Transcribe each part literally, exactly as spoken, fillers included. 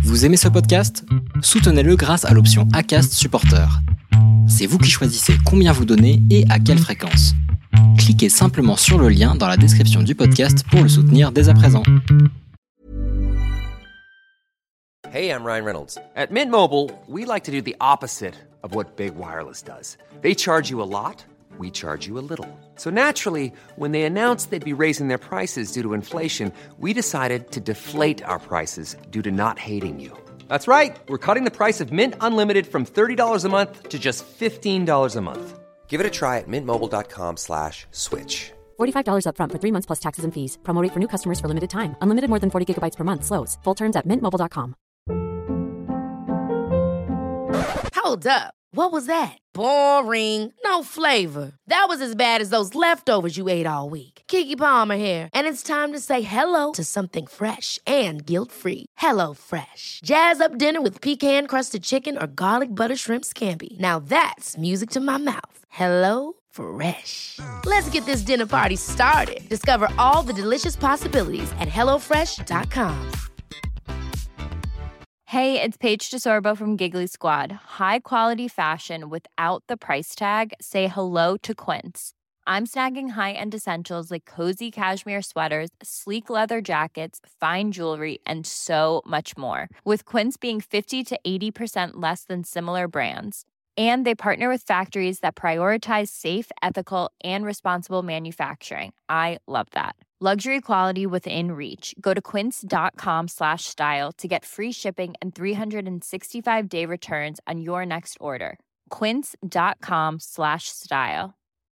Vous aimez ce podcast ? Soutenez-le grâce à l'option Acast Supporter. C'est vous qui choisissez combien vous donnez et à quelle fréquence. Cliquez simplement sur le lien dans la description du podcast pour le soutenir dès à présent. Hey, I'm Ryan Reynolds. At Mint Mobile, we like to do the opposite of what Big Wireless does. They charge you a lot, we charge you a little. So naturally, when they announced they'd be raising their prices due to inflation, we decided to deflate our prices due to not hating you. That's right. We're cutting the price of Mint Unlimited from thirty dollars a month to just fifteen dollars a month. Give it a try at mintmobile.com slash switch. forty-five dollars up front for three months plus taxes and fees. Promo rate for new customers for limited time. Unlimited more than forty gigabytes per month. Slows full terms at mint mobile dot com. Hold up. What was that? Boring. No flavor. That was as bad as those leftovers you ate all week. Keke Palmer here. And it's time to say hello to something fresh and guilt-free. Hello Fresh. Jazz up dinner with pecan-crusted chicken or garlic butter shrimp scampi. Now that's music to my mouth. Hello Fresh. Let's get this dinner party started. Discover all the delicious possibilities at hello fresh dot com. Hey, it's Paige DeSorbo from Giggly Squad. High quality fashion without the price tag. Say hello to Quince. I'm snagging high-end essentials like cozy cashmere sweaters, sleek leather jackets, fine jewelry, and so much more. With Quince being fifty to eighty percent less than similar brands. And they partner with factories that prioritize safe, ethical, and responsible manufacturing. I love that. Luxury quality within reach. Go to quince.com slash style to get free shipping and three sixty-five day returns on your next order. Quince.com slash style.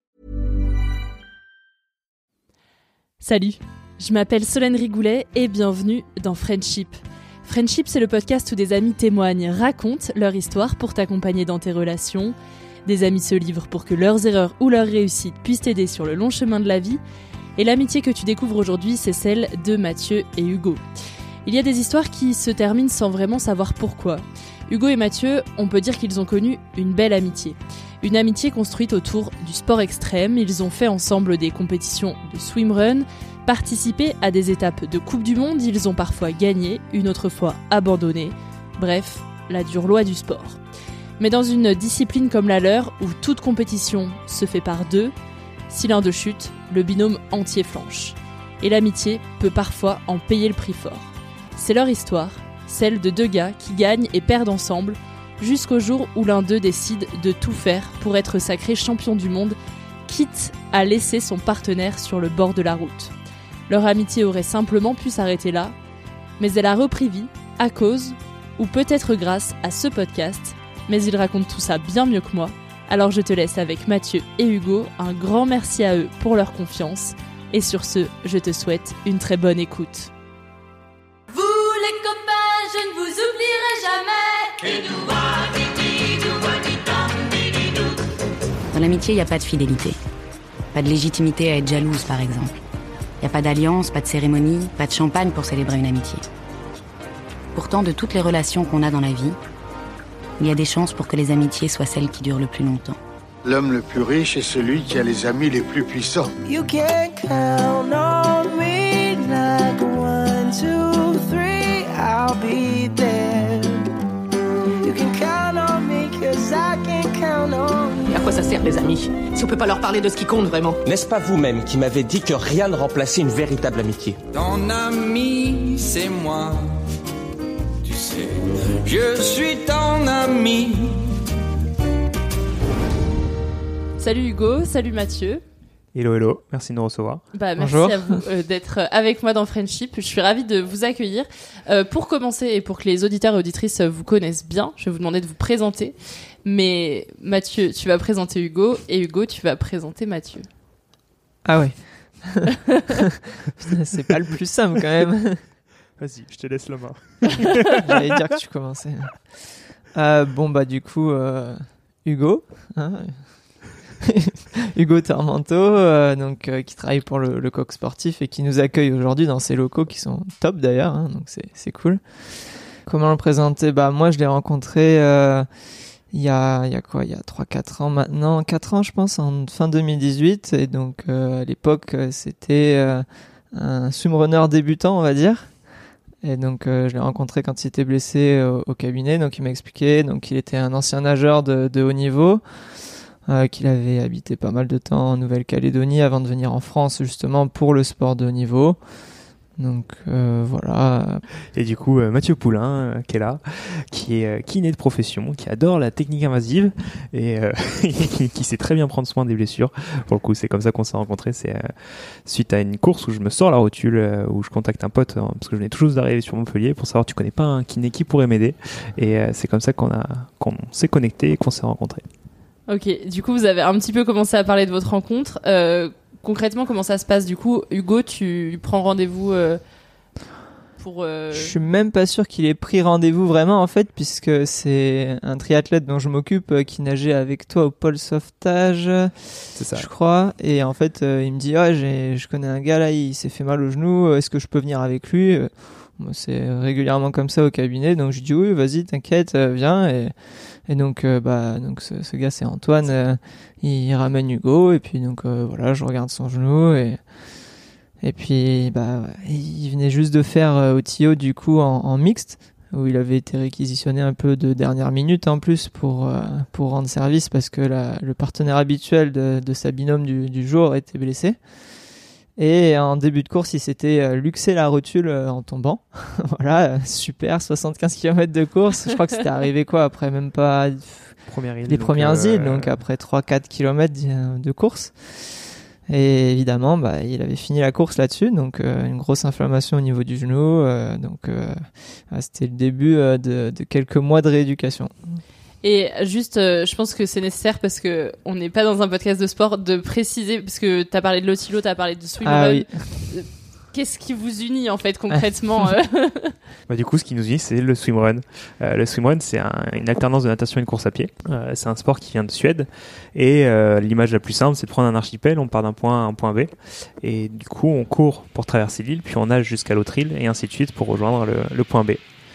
Salut, je m'appelle Solène Rigoulet et bienvenue dans Friendship. Friendship, c'est le podcast où des amis témoignent, racontent leur histoire pour t'accompagner dans tes relations. Des amis se livrent pour que leurs erreurs ou leurs réussites puissent t'aider sur le long chemin de la vie. Et l'amitié que tu découvres aujourd'hui, c'est celle de Mathieu et Hugo. Il y a des histoires qui se terminent sans vraiment savoir pourquoi. Hugo et Mathieu, on peut dire qu'ils ont connu une belle amitié. Une amitié construite autour du sport extrême. Ils ont fait ensemble des compétitions de swimrun, participé à des étapes de Coupe du Monde. Ils ont parfois gagné, une autre fois abandonné. Bref, la dure loi du sport. Mais dans une discipline comme la leur, où toute compétition se fait par deux, si l'un d'eux chute, le binôme entier flanche. Et l'amitié peut parfois en payer le prix fort. C'est leur histoire, celle de deux gars qui gagnent et perdent ensemble, jusqu'au jour où l'un d'eux décide de tout faire pour être sacré champion du monde, quitte à laisser son partenaire sur le bord de la route. Leur amitié aurait simplement pu s'arrêter là, mais elle a repris vie à cause, ou peut-être grâce à ce podcast, mais ils racontent tout ça bien mieux que moi. Alors je te laisse avec Mathieu et Hugo, un grand merci à eux pour leur confiance, et sur ce, je te souhaite une très bonne écoute. Vous les copains, je ne vous oublierai jamais. Dans l'amitié, il n'y a pas de fidélité. Pas de légitimité à être jalouse, par exemple. Il n'y a pas d'alliance, pas de cérémonie, pas de champagne pour célébrer une amitié. Pourtant, de toutes les relations qu'on a dans la vie, il y a des chances pour que les amitiés soient celles qui durent le plus longtemps. L'homme le plus riche est celui qui a les amis les plus puissants. You can count on me like one, two, three, I'll be there. You can count on me cause I can count on you. Et à quoi ça sert les amis, si on peut pas leur parler de ce qui compte vraiment? N'est-ce pas vous-même qui m'avez dit que rien ne remplaçait une véritable amitié? Ton ami, c'est moi. Tu sais, je suis ton ami. Salut Hugo, salut Mathieu. Hello, hello, merci de nous recevoir. Bah, merci Bonjour. à vous euh, d'être avec moi dans Friendship. Je suis ravie de vous accueillir. Euh, pour commencer et pour que les auditeurs et auditrices vous connaissent bien, je vais vous demander de vous présenter. Mais Mathieu, tu vas présenter Hugo et Hugo, tu vas présenter Mathieu. Ah ouais. C'est pas le plus simple quand même. Vas-y, je te laisse la main. J'allais dire que tu commençais. Euh, bon bah du coup, euh, Hugo. Hein Hugo Tormento, euh, donc euh, qui travaille pour le, le Coq Sportif et qui nous accueille aujourd'hui dans ses locaux qui sont top d'ailleurs, hein, donc c'est c'est cool. Comment le présenter? Bah moi je l'ai rencontré euh, il y a il y a quoi il y a trois quatre ans maintenant, quatre ans je pense, en fin deux mille dix-huit, et donc euh, à l'époque c'était euh, un swimrunner débutant on va dire. Et donc euh, je l'ai rencontré quand il était blessé au, au cabinet, donc il m'a expliqué donc qu'il était un ancien nageur de, de haut niveau, euh, qu'il avait habité pas mal de temps en Nouvelle-Calédonie avant de venir en France justement pour le sport de haut niveau. Donc euh, voilà. Et du coup euh, Mathieu Poulain euh, qui est là, qui est euh, kiné de profession, qui adore la technique invasive et euh, qui, qui sait très bien prendre soin des blessures. Pour le coup c'est comme ça qu'on s'est rencontrés, c'est euh, suite à une course où je me sors la rotule, euh, où je contacte un pote, hein, parce que je venais tout juste d'arriver sur Montpellier, pour savoir tu connais pas un kiné qui pourrait m'aider, et euh, c'est comme ça qu'on, a, qu'on s'est connectés et qu'on s'est rencontrés. Ok, du coup vous avez un petit peu commencé à parler de votre rencontre. Euh, concrètement, comment ça se passe du coup? Hugo, tu prends rendez-vous euh, pour... Euh... Je suis même pas sûr qu'il ait pris rendez-vous vraiment en fait, puisque c'est un triathlète dont je m'occupe euh, qui nageait avec toi au pôle sauvetage, c'est ça, je crois. Et en fait, euh, il me dit ah, j'ai, je connais un gars là, il s'est fait mal au genou, est-ce que je peux venir avec lui? Moi, c'est régulièrement comme ça au cabinet, donc je dis oui, vas-y, t'inquiète, euh, viens. Et, et donc, euh, bah, donc ce, ce gars, c'est Antoine, euh, il ramène Hugo, et puis donc euh, voilà, je regarde son genou, et et puis bah, il venait juste de faire euh, au T I O du coup en, en mixte, où il avait été réquisitionné un peu de dernière minute en plus pour euh, pour rendre service parce que la, le partenaire habituel de, de sa binôme du, du jour était blessé. Et en début de course, il s'était euh, luxé la rotule euh, en tombant. Voilà, euh, super, soixante-quinze kilomètres de course. Je crois que c'était arrivé quoi, après même pas Première île, les donc premières euh, îles, donc après trois quatre kilomètres de, de course. Et évidemment, bah, il avait fini la course là-dessus, donc euh, une grosse inflammation au niveau du genou. Euh, donc euh, c'était le début euh, de, de quelques mois de rééducation. Et juste, euh, je pense que c'est nécessaire parce que on n'est pas dans un podcast de sport de préciser, parce que t'as parlé de l'Otilo, t'as parlé de swimrun. Ah oui. Qu'est-ce qui vous unit en fait concrètement? euh Bah, du coup, ce qui nous unit, c'est le swimrun. Euh, le swimrun, c'est un, une alternance de natation et de course à pied. Euh, c'est un sport qui vient de Suède. Et euh, l'image la plus simple, c'est de prendre un archipel, on part d'un point A à un point B. Et du coup, on court pour traverser l'île, puis on nage jusqu'à l'autre île, et ainsi de suite pour rejoindre le, le point B.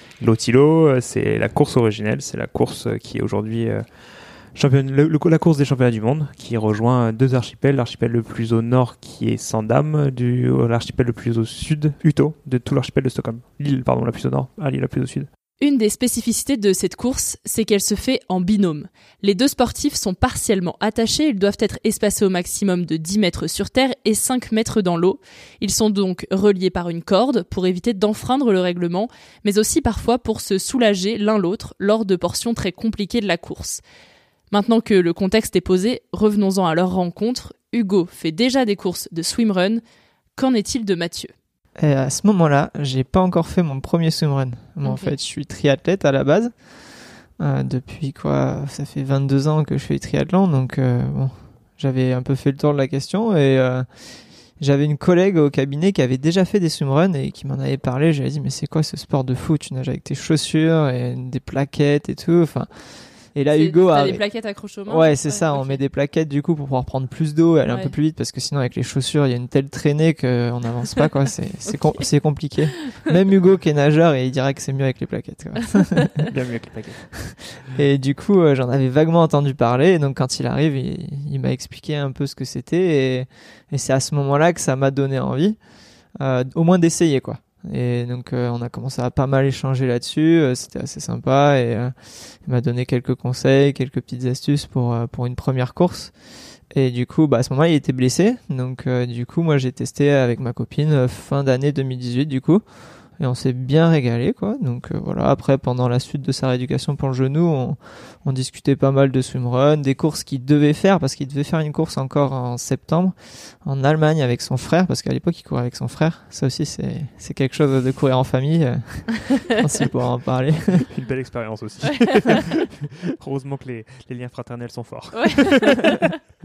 L'Otilo, c'est la course originelle, c'est la course qui est aujourd'hui euh, championne, le, le, la course des championnats du monde, qui rejoint deux archipels, l'archipel le plus au nord qui est Sandam, du, l'archipel le plus au sud, Uto, de tout l'archipel de Stockholm. L'île, pardon, la plus au nord, ah, l'île la plus au sud. Une des spécificités de cette course, c'est qu'elle se fait en binôme. Les deux sportifs sont partiellement attachés, ils doivent être espacés au maximum de dix mètres sur terre et cinq mètres dans l'eau. Ils sont donc reliés par une corde pour éviter d'enfreindre le règlement, mais aussi parfois pour se soulager l'un l'autre lors de portions très compliquées de la course. Maintenant que le contexte est posé, revenons-en à leur rencontre. Hugo fait déjà des courses de swimrun. Qu'en est-il de Mathieu ? Et à ce moment-là, j'ai pas encore fait mon premier swimrun. Moi, okay. En fait, je suis triathlète à la base. Euh, depuis quoi, ça fait vingt-deux ans que je fais du triathlon, donc euh, bon, j'avais un peu fait le tour de la question et euh, j'avais une collègue au cabinet qui avait déjà fait des swimruns et qui m'en avait parlé. J'avais dit mais c'est quoi ce sport de fou ? Tu nages avec tes chaussures et des plaquettes et tout. Enfin. Et là, c'est, Hugo t'as a des plaquettes accrochées au manche. Ouais, c'est ouais, ça. Okay. On met des plaquettes du coup pour pouvoir prendre plus d'eau et aller ouais. un peu plus vite parce que sinon avec les chaussures, il y a une telle traînée qu'on n'avance pas quoi. C'est c'est, okay. com- c'est compliqué. Même Hugo qui est nageur, et il dirait que c'est mieux avec les plaquettes. Quoi. Bien mieux avec les plaquettes. Et du coup, euh, j'en avais vaguement entendu parler. Et donc quand il arrive, il, il m'a expliqué un peu ce que c'était et, et c'est à ce moment-là que ça m'a donné envie, euh, au moins d'essayer quoi. Et donc euh, on a commencé à pas mal échanger là-dessus, euh, c'était assez sympa et euh, il m'a donné quelques conseils, quelques petites astuces pour euh, pour une première course. Et du coup, bah à ce moment-là, il était blessé, donc euh, du coup, moi j'ai testé avec ma copine euh, fin d'année deux mille dix-huit du coup. Et on s'est bien régalé, quoi. Donc euh, voilà. Après, pendant la suite de sa rééducation pour le genou, on, on discutait pas mal de swimrun, des courses qu'il devait faire, parce qu'il devait faire une course encore en septembre en Allemagne avec son frère, parce qu'à l'époque il courait avec son frère. Ça aussi, c'est c'est quelque chose de courir en famille. Je pense qu'il pourra en parler. Une belle expérience aussi. Heureusement que les, les liens fraternels sont forts. Ouais.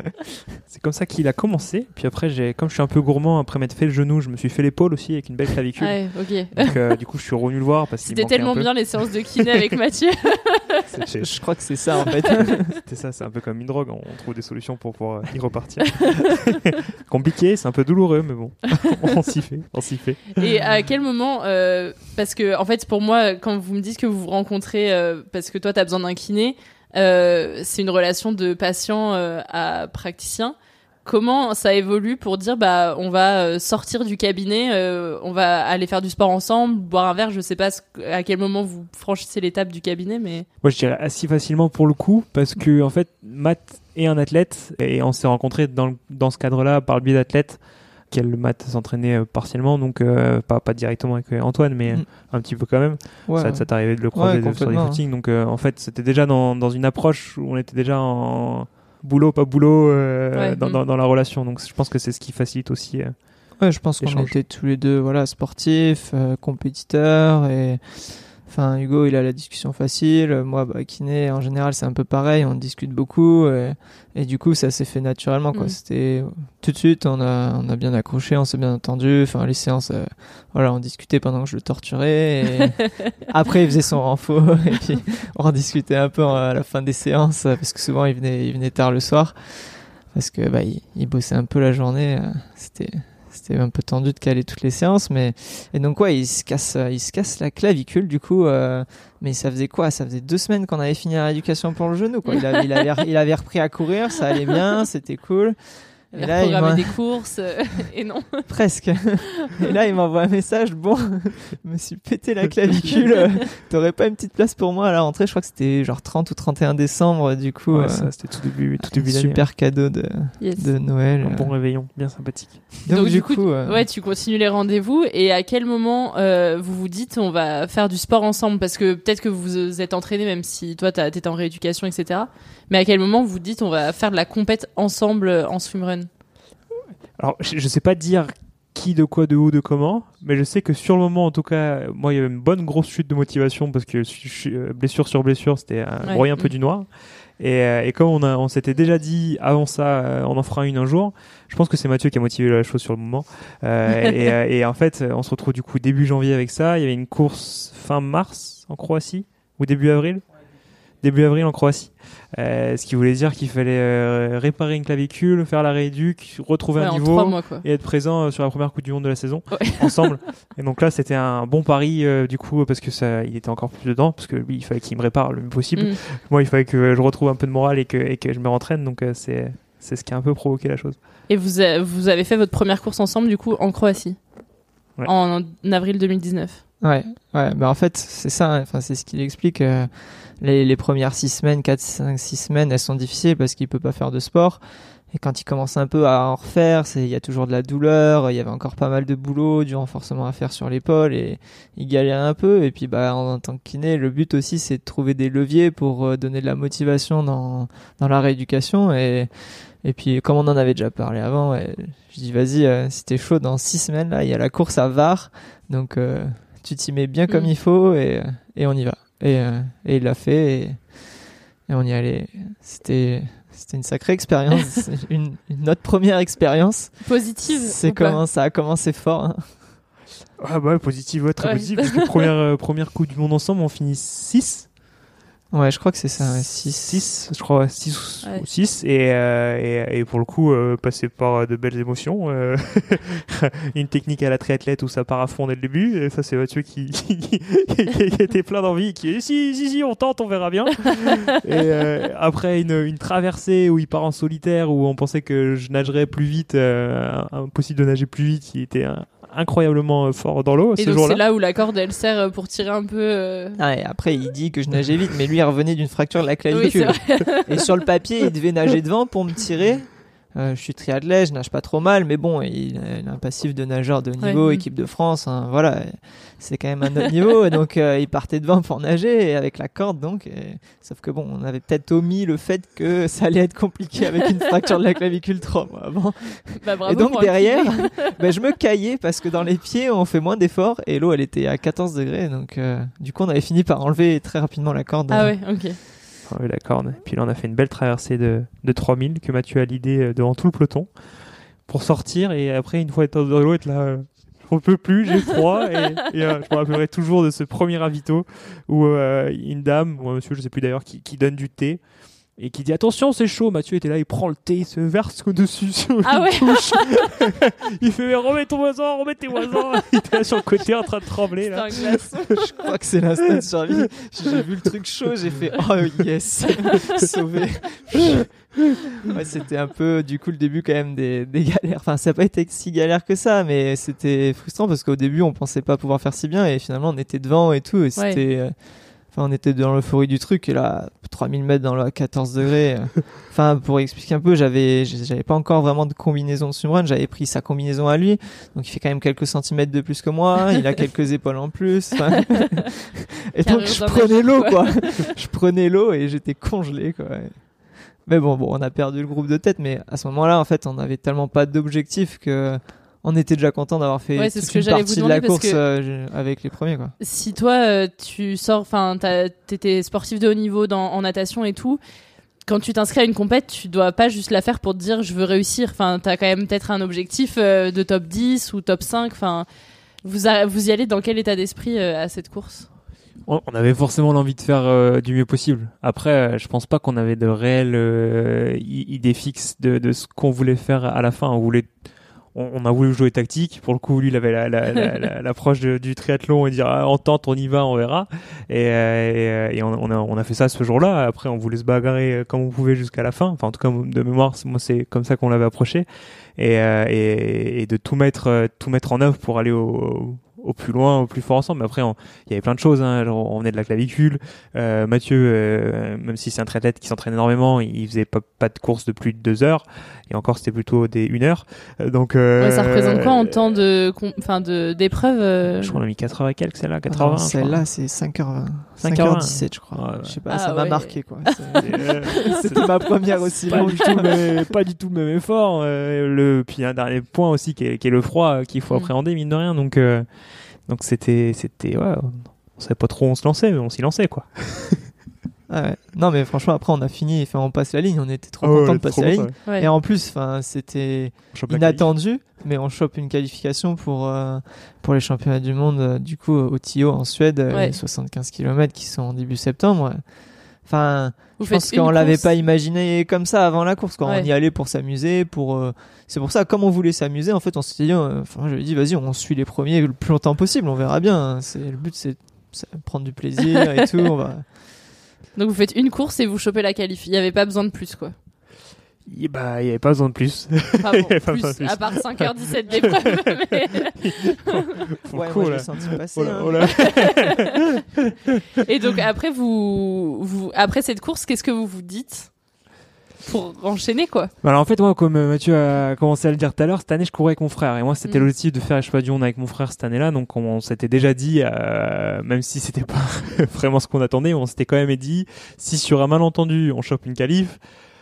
C'est comme ça qu'il a commencé. Puis après, j'ai, comme je suis un peu gourmand, après m'être fait le genou, je me suis fait l'épaule aussi avec une belle clavicule. Ouais, ok. Donc euh, du coup, je suis revenu le voir parce qu'il C'était tellement bien les séances de kiné avec Mathieu. C'est, je crois que c'est ça en fait. C'est ça, c'est un peu comme une drogue. On trouve des solutions pour pouvoir y repartir. Compliqué, c'est un peu douloureux, mais bon, on s'y fait, on s'y fait. Et à quel moment, euh, parce que en fait, pour moi, quand vous me dites que vous vous rencontrez, euh, parce que toi, t'as besoin d'un kiné, euh, c'est une relation de patient euh, à praticien. comment ça évolue pour dire bah on va sortir du cabinet, euh, on va aller faire du sport ensemble, boire un verre. Je sais pas ce, à quel moment vous franchissez l'étape du cabinet, mais moi je dirais assez facilement pour le coup, parce que en fait Matt est un athlète et on s'est rencontrés dans dans ce cadre-là par le biais d'athlètes. Quel Matt s'entraînait euh, partiellement, donc euh, pas pas directement avec Antoine, mais mm. un petit peu quand même. Ouais, ça, ça t'arrivait de le croiser ouais, de, sur des footings, donc euh, en fait c'était déjà dans dans une approche où on était déjà en boulot pas boulot euh, ouais, dans, mm. dans dans la relation, donc je pense que c'est ce qui facilite aussi. Euh, ouais, je pense l'échange. qu'on était tous les deux voilà sportifs, euh, compétiteurs et. Enfin, Hugo, il a la discussion facile. Moi, bah, kiné, en général, c'est un peu pareil. On discute beaucoup. Et, et du coup, ça s'est fait naturellement, quoi. Mmh. C'était tout de suite, on a, on a bien accroché, on s'est bien entendu. Enfin, les séances, euh, voilà, on discutait pendant que je le torturais. Et après, il faisait son renfo. Et puis, on rediscutait un peu à la fin des séances. Parce que souvent, il venait, il venait tard le soir. Parce que, bah, il, il bossait un peu la journée. C'était. C'était un peu tendu de caler toutes les séances, mais et donc ouais, il se casse, il se casse la clavicule du coup. Euh... Mais ça faisait quoi ? Ça faisait deux semaines qu'on avait fini la rééducation pour le genou, quoi. Il avait, il avait, il avait repris à courir, ça allait bien, c'était cool. Il a programmé des courses euh, et non. Presque. Et là, il m'envoie un message. Bon, je me suis pété la clavicule. Euh, t'aurais pas une petite place pour moi à la rentrée ? Je crois que c'était genre trente ou trente et un décembre. Du coup, ouais, euh, ça, c'était tout début, tout début d'année. Super cadeau de, yes. de Noël. Un bon réveillon, bien sympathique. Donc, Donc du, du coup, coup euh... ouais, tu continues les rendez-vous. Et à quel moment euh, vous vous dites on va faire du sport ensemble ? Parce que peut-être que vous vous êtes entraînés, même si toi t'as, t'étais en rééducation, et cetera. Mais à quel moment vous vous dites on va faire de la compète ensemble en swimrun ? Alors, je, je sais pas dire qui, de quoi, de où, de comment, mais je sais que sur le moment, en tout cas, moi, il y avait une bonne grosse chute de motivation parce que je, je, blessure sur blessure, c'était un ouais. broyer un peu mmh. du noir. Et, et comme on, a, on s'était déjà dit avant ça, on en fera une un jour, je pense que c'est Mathieu qui a motivé la chose sur le moment. Euh, et, et en fait, on se retrouve du coup début janvier avec ça. Il y avait une course fin mars en Croatie, ou début avril. Début avril en Croatie. Euh, ce qui voulait dire qu'il fallait euh, réparer une clavicule, faire la rééduque, retrouver ouais, un niveau mois, et être présent euh, sur la première Coupe du Monde de la saison ouais. ensemble. Et donc là, c'était un bon pari euh, du coup parce que ça, il était encore plus dedans parce que lui, il fallait qu'il me répare le mieux possible. Mm. Moi, il fallait que je retrouve un peu de morale et que, et que je me rentraîne. Donc euh, c'est, c'est ce qui a un peu provoqué la chose. Et vous, a, vous avez fait votre première course ensemble du coup en Croatie ouais. en, en avril deux mille dix-neuf. Ouais, ouais. Bah en fait, c'est ça. Enfin, c'est ce qu'il explique. Euh, les, les premières six semaines, quatre, cinq, six semaines, elles sont difficiles parce qu'il peut pas faire de sport. Et quand il commence un peu à en refaire, c'est, il y a toujours de la douleur. Il y avait encore pas mal de boulot, du renforcement à faire sur l'épaule et il galère un peu. Et puis, bah, en, en tant que kiné, le but aussi, c'est de trouver des leviers pour euh, donner de la motivation dans, dans la rééducation. Et, et puis, comme on en avait déjà parlé avant, ouais, je dis, vas-y, euh, si t'es chaud, dans six semaines, là, il y a la course à Var. Donc, euh, tu t'y mets bien comme mmh. il faut et, et on y va. Et, euh, et il l'a fait et, et on y allait. C'était, c'était une sacrée expérience, une, une notre première expérience. Positive. C'est comment ça a commencé fort. Hein. Ah bah ouais, positive, ouais, très ouais. positive. Parce que première, euh, première Coupe du Monde ensemble, on finit six. Ouais, je crois que c'est ça, ouais. six. six, je crois, six ouais. ou six. Et, euh, et, et pour le coup, euh, passer par de belles émotions. Euh, une technique à la triathlète où ça part à fond dès le début. Et ça, c'est Mathieu qui, qui, qui, qui était plein d'envie, qui dit si, si, si, on tente, on verra bien. Et euh, après, une, une traversée où il part en solitaire, où on pensait que je nagerais plus vite, euh, impossible de nager plus vite, il était un, incroyablement fort dans l'eau. Et ce donc jour-là. C'est là où la corde elle sert pour tirer un peu. Euh... Ah, et après il dit que je nageais vite, mais lui il revenait d'une fracture de la clavicule. Oui, et sur le papier il devait nager devant pour me tirer. Euh, je suis triathlète, je nage pas trop mal, mais bon, il a un passif de nageur de haut niveau, ouais. équipe de France, hein, voilà, c'est quand même un autre niveau. Et donc euh, il partait devant pour nager et avec la corde, donc. Et... Sauf que bon, on avait peut-être omis le fait que ça allait être compliqué avec une fracture de la clavicule trois mois avant. Bah, bravo et donc derrière, bah, je me caillais parce que dans les pieds on fait moins d'efforts et l'eau elle était à quatorze degrés, donc euh, du coup on avait fini par enlever très rapidement la corde. Ah ouais, ok. Ouais, la corde. Puis là, on a fait une belle traversée de, de trois mille que Mathieu a l'idée devant tout le peloton pour sortir. Et après, une fois être dans l'eau, être là, euh, on peut plus, j'ai froid. et et euh, je me rappellerai toujours de ce premier ravito où euh, une dame, ou un monsieur, je sais plus d'ailleurs, qui, qui donne du thé. Et qui dit attention c'est chaud. Mathieu était là, il prend le thé, il se verse au-dessus sur ah une ouais. touche. Il fait mais remets ton voisin, remets tes voisins. Il était là sur le côté en train de trembler là. C'est un glaçon. Je crois que c'est l'instinct de survie. J'ai vu le truc chaud, j'ai fait oh yes, sauvé. Ouais, c'était un peu du coup le début quand même des, des galères. Enfin, ça n'a pas été si galère que ça, mais c'était frustrant parce qu'au début on pensait pas pouvoir faire si bien et finalement on était devant et tout. Et c'était, ouais. euh, enfin, on était dans l'euphorie du truc et là, trois mille mètres dans le quatorze degrés. euh, Enfin, pour expliquer un peu, j'avais, j'avais pas encore vraiment de combinaison de swimrun. J'avais pris sa combinaison à lui, donc il fait quand même quelques centimètres de plus que moi. Il a quelques épaules en plus. Enfin... et donc je prenais l'eau, quoi. quoi. Je prenais l'eau et j'étais congelé, quoi. Mais bon, bon, on a perdu le groupe de tête, mais à ce moment-là, en fait, on n'avait tellement pas d'objectif que on était déjà content d'avoir fait ouais, toute ce que une partie de la course euh, avec les premiers, quoi. Si toi, euh, tu sors, enfin, t'étais sportif de haut niveau dans, en natation et tout, quand tu t'inscris à une compète, tu dois pas juste la faire pour te dire je veux réussir. Enfin, t'as quand même peut-être un objectif euh, de top dix ou top cinq. Enfin, vous, a, vous y allez dans quel état d'esprit euh, à cette course ? On avait forcément l'envie de faire euh, du mieux possible. Après, euh, je pense pas qu'on avait de réelles euh, idées fixes de, de ce qu'on voulait faire à la fin. On voulait, on, on a voulu jouer tactique. Pour le coup, lui, il avait la, la, la, la, l'approche de, du triathlon et dire ah, on tente, on y va, on verra. Et, euh, et, et on, on, a, on a fait ça ce jour-là. Après, on voulait se bagarrer comme on pouvait jusqu'à la fin. Enfin, en tout cas, de mémoire, moi, c'est comme ça qu'on l'avait approché. Et, euh, et, et de tout mettre, tout mettre en œuvre pour aller au au plus loin, au plus fort ensemble. Mais après, il y avait plein de choses, hein. Genre, on venait de la clavicule. Euh, Mathieu, euh, même si c'est un triathlète qui s'entraîne énormément, il faisait pas, pas de course de plus de deux heures. Et encore, c'était plutôt des une heure. Donc, euh, ouais, ça représente quoi en temps de, enfin, de, d'épreuve, euh... Je crois qu'on a mis quatre heures et quelques, celle-là, quatre-vingts. Non, celle-là, c'est cinq heures vingt. cinq heures dix-sept, je crois. Ouais, ouais. Je sais pas, ah, ça m'a ouais. marqué, quoi. Euh, c'était ma première aussi. Pas du tout, mais, pas du tout le même effort. Euh, le, puis un dernier point aussi, qui est, qui est le froid, qu'il faut mm. appréhender, mine de rien. Donc, euh, donc c'était, c'était, ouais, on savait pas trop où on se lançait, mais on s'y lançait, quoi. Ah ouais. Non, mais franchement, après, on a fini, enfin, on passe la ligne, on était trop oh, contents ouais, de passer la ligne. Ouais. Et en plus, enfin, c'était inattendu, mais on chope une qualification pour, euh, pour les championnats du monde, euh, du coup, au Tio en Suède, ouais. les soixante-quinze kilomètres qui sont en début septembre. Enfin, Vous je pense qu'on l'avait pas imaginé comme ça avant la course, quand ouais. on y allait pour s'amuser, pour, euh, c'est pour ça, comme on voulait s'amuser, en fait, on s'était dit, enfin, euh, je lui ai dit, vas-y, on suit les premiers le plus longtemps possible, on verra bien. Hein. C'est, le but, c'est, c'est prendre du plaisir et tout, on va. Donc vous faites une course et vous chopez la qualif. Il n'y avait pas besoin de plus, quoi. Il bah, n'y avait pas besoin de plus. Enfin bon, plus, pas plus. À part cinq heures dix-sept d'épreuve. Mais... ouais, coup, moi, je l'ai senti passer. Oh là, hein. oh là. Et donc après, vous, vous, après cette course, qu'est-ce que vous vous dites pour enchaîner, quoi? Alors en fait, moi, comme Mathieu a commencé à le dire tout à l'heure, cette année, je courais avec mon frère. Et moi, c'était mmh. l'objectif de faire les Championnats du Monde avec mon frère cette année-là. Donc on, on s'était déjà dit, euh, même si c'était pas vraiment ce qu'on attendait, on s'était quand même dit, si sur un malentendu, on chope une qualif,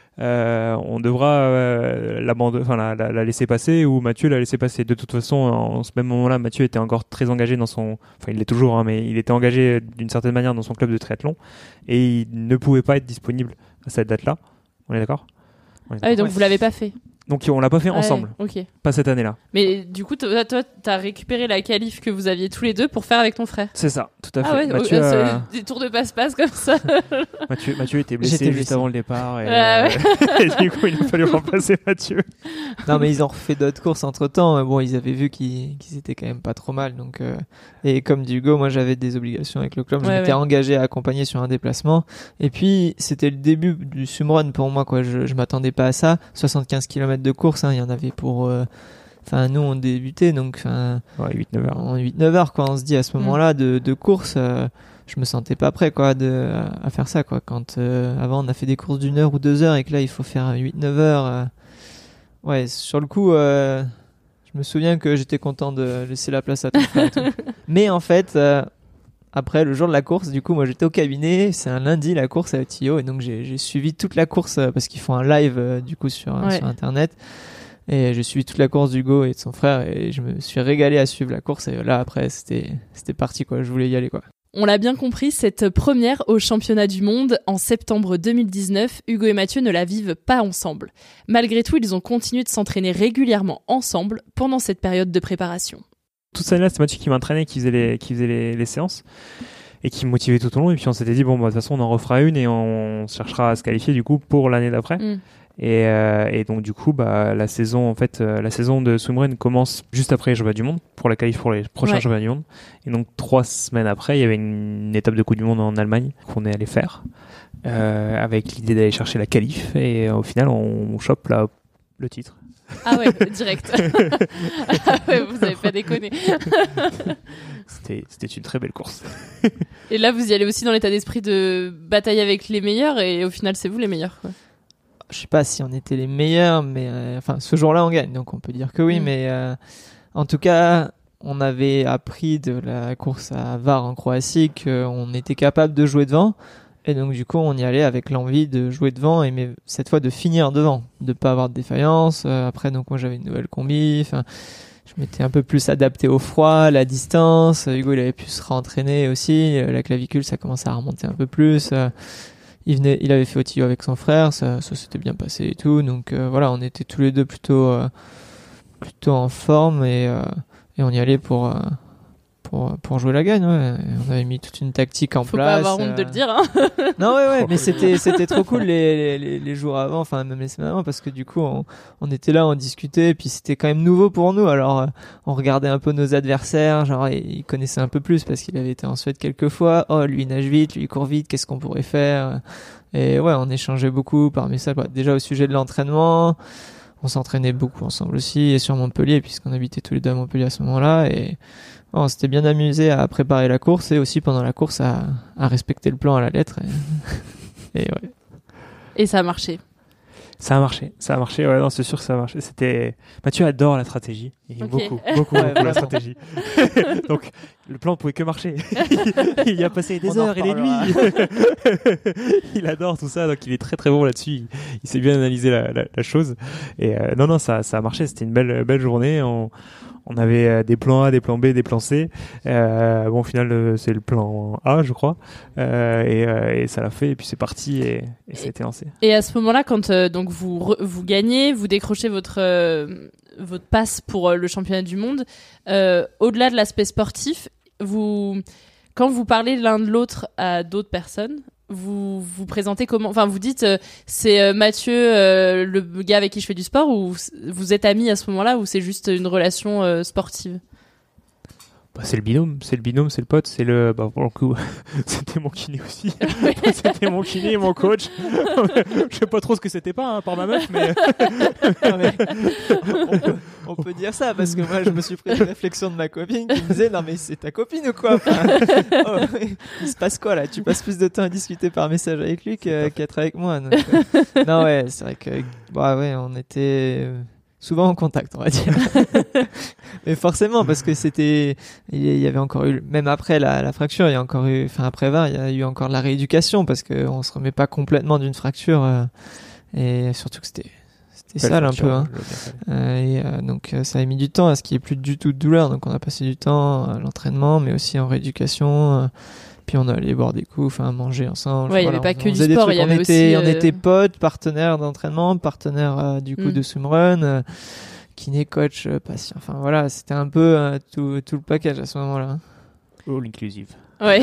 euh, on devra euh, la, enfin, la, la, la laisser passer, ou Mathieu la laisser passer. De toute façon, en ce même moment-là, Mathieu était encore très engagé dans son, enfin il l'est toujours, hein, mais il était engagé d'une certaine manière dans son club de triathlon, et il ne pouvait pas être disponible à cette date-là. On est d'accord? On est d'accord. Ah oui, donc ouais. vous l'avez pas fait. Donc on l'a pas fait ah ensemble. Ouais, okay. Pas cette année-là. Mais du coup, toi, toi, t'as récupéré la qualif que vous aviez tous les deux pour faire avec ton frère. C'est ça, tout à fait. Ah ouais, Mathieu, euh, euh... des tours de passe-passe comme ça. Mathieu, Mathieu était blessé J'étais juste blessé. avant le départ. Et, ah euh... ouais. et du coup, il a fallu remplacer Mathieu. Non, mais ils ont refait d'autres courses entre temps. Bon, ils avaient vu qu'ils, qu'ils étaient quand même pas trop mal. Donc, euh... Et comme dit Hugo, moi j'avais des obligations avec le club. Je ouais, m'étais ouais. engagé à accompagner sur un déplacement. Et puis, c'était le début du swimrun pour moi, quoi. Je, je m'attendais pas à ça. soixante-quinze kilomètres de course, hein. Il y en avait pour. Enfin, euh... nous on débutait donc. Ouais, huit neuf heures. En huit neuf heures, quoi. On se dit à ce moment-là de, de course. Euh... Je me sentais pas prêt, quoi, de, à faire ça, quoi. Quand euh, avant on a fait des courses d'une heure ou deux heures et que là il faut faire huit neuf heures. Euh... Ouais, sur le coup. Euh... Je me souviens que j'étais content de laisser la place à ton frère et tout. Mais en fait, euh, après, le jour de la course, du coup, moi j'étais au cabinet. C'est un lundi la course à Tio. Et donc j'ai, j'ai suivi toute la course euh, parce qu'ils font un live euh, du coup sur, ouais. sur internet. Et j'ai suivi toute la course d'Hugo et de son frère. Et je me suis régalé à suivre la course. Et là, après, c'était, c'était parti, quoi. Je voulais y aller, quoi. On l'a bien compris, cette première au championnat du monde en septembre deux mille dix-neuf, Hugo et Mathieu ne la vivent pas ensemble. Malgré tout, ils ont continué de s'entraîner régulièrement ensemble pendant cette période de préparation. Toute cette année-là, c'est Mathieu qui m'entraînait, qui faisait les, qui faisait les, les séances et qui me motivait tout au long. Et puis on s'était dit, bon, bah, de toute façon, on en refera une et on cherchera à se qualifier du coup pour l'année d'après. Mm. Et, euh, et donc du coup, bah, la saison en fait, euh, la saison de swimrun commence juste après les Championnats du Monde pour la qualif pour les prochains ouais. Championnats du Monde. Et donc trois semaines après, il y avait une, une étape de Coupe du Monde en Allemagne qu'on est allé faire. euh, avec l'idée d'aller chercher la qualif et euh, au final on, on chope la, le titre. Ah ouais, direct. Ah ouais, vous avez pas déconné. C'était, c'était une très belle course. Et là, vous y allez aussi dans l'état d'esprit de bataille avec les meilleurs, et au final, c'est vous les meilleurs, quoi. Je sais pas si on était les meilleurs, mais euh, enfin, ce jour-là, on gagne, donc on peut dire que oui. Mm. Mais euh, en tout cas, on avait appris de la course à Var en Croatie qu'on était capable de jouer devant. Et donc, du coup, on y allait avec l'envie de jouer devant et mais cette fois de finir devant, de pas avoir de défaillance. Euh, après, donc, moi, j'avais une nouvelle combi. Enfin, je m'étais un peu plus adapté au froid, la distance. Hugo, il avait pu se réentraîner aussi. La clavicule, ça commençait à remonter un peu plus. Euh, il venait, il avait fait au Tillot avec son frère. Ça, ça s'était bien passé et tout. Donc, euh, voilà, on était tous les deux plutôt, euh, plutôt en forme et, euh, et on y allait pour, euh, Pour, pour jouer la gagne, ouais. On avait mis toute une tactique en Faut place. Faut pas avoir honte euh... de le dire, hein. Non, ouais, ouais, mais c'était, c'était trop cool les, les, les jours avant, enfin, même les semaines avant, parce que du coup, on, on était là, on discutait, et puis c'était quand même nouveau pour nous. Alors, euh, on regardait un peu nos adversaires, genre, il connaissait un peu plus parce qu'il avait été en Suède quelques fois. Oh, lui, il nage vite, lui, il court vite, qu'est-ce qu'on pourrait faire? Et ouais, on échangeait beaucoup par message, quoi. Déjà au sujet de l'entraînement. On s'entraînait beaucoup ensemble aussi, et sur Montpellier, puisqu'on habitait tous les deux à Montpellier à ce moment-là, et on s'était bien amusé à préparer la course, et aussi pendant la course à, à respecter le plan à la lettre. Et, et ouais. Et ça a marché. Ça a marché, ça a marché, ouais, non, c'est sûr que ça a marché. C'était... Mathieu adore la stratégie. Il aime okay. beaucoup, beaucoup, ouais, beaucoup la stratégie. Donc, le plan ne pouvait que marcher. Il y a passé des On heures et des nuits. Il adore tout ça, donc il est très très bon là-dessus. Il, il sait bien analyser la, la, la chose. Et euh, non, non, ça, ça a marché. C'était une belle, belle journée. On, on avait des plans A, des plans B, des plans C. Euh, bon, au final, c'est le plan A, je crois. Euh, et, euh, et ça l'a fait. Et puis c'est parti et, et ça a été lancé. Et à ce moment-là, quand euh, donc vous re, vous gagnez, vous décrochez votre euh, votre passe pour euh, le championnat du monde. Euh, au-delà de l'aspect sportif, vous quand vous parlez l'un de l'autre à d'autres personnes, vous vous présentez comment? Enfin, vous dites euh, c'est euh, Mathieu, euh, le gars avec qui je fais du sport, ou vous êtes amis à ce moment-là, ou c'est juste une relation euh, sportive? Bah, c'est le binôme, c'est le binôme, c'est le pote, c'est le. Bah, pour le coup, c'était mon kiné aussi. C'était mon kiné et mon coach. Je sais pas trop ce que c'était pas, hein, par ma meuf, mais. mais on, peut, on peut dire ça, parce que moi, je me suis pris une réflexion de ma copine qui me disait non, mais c'est ta copine ou quoi? Enfin, oh, il se passe quoi là? Tu passes plus de temps à discuter par message avec lui qu'à être avec moi. Donc, euh... Non, ouais, c'est vrai que. Bah, ouais, on était. Souvent en contact, on va dire. Mais forcément, parce que c'était, il y avait encore eu, même après la, la fracture, il y a encore eu, enfin après Var, il y a eu encore de la rééducation, parce que on se remet pas complètement d'une fracture, euh, et surtout que c'était, c'était sale un peu, hein. Euh, et euh, donc ça a mis du temps à ce qu'il y ait plus du tout de douleur, donc on a passé du temps à l'entraînement, mais aussi en rééducation. Euh, Puis on allait boire des coups, enfin manger ensemble. Ouais, il voilà, n'y avait pas on, que du sport, il y avait on était, aussi. Euh... On était potes, partenaires d'entraînement, partenaires euh, du coup mm. de swimrun, euh, kiné, coach, euh, patient. Enfin voilà, c'était un peu euh, tout, tout le package à ce moment-là. All inclusive. Ouais.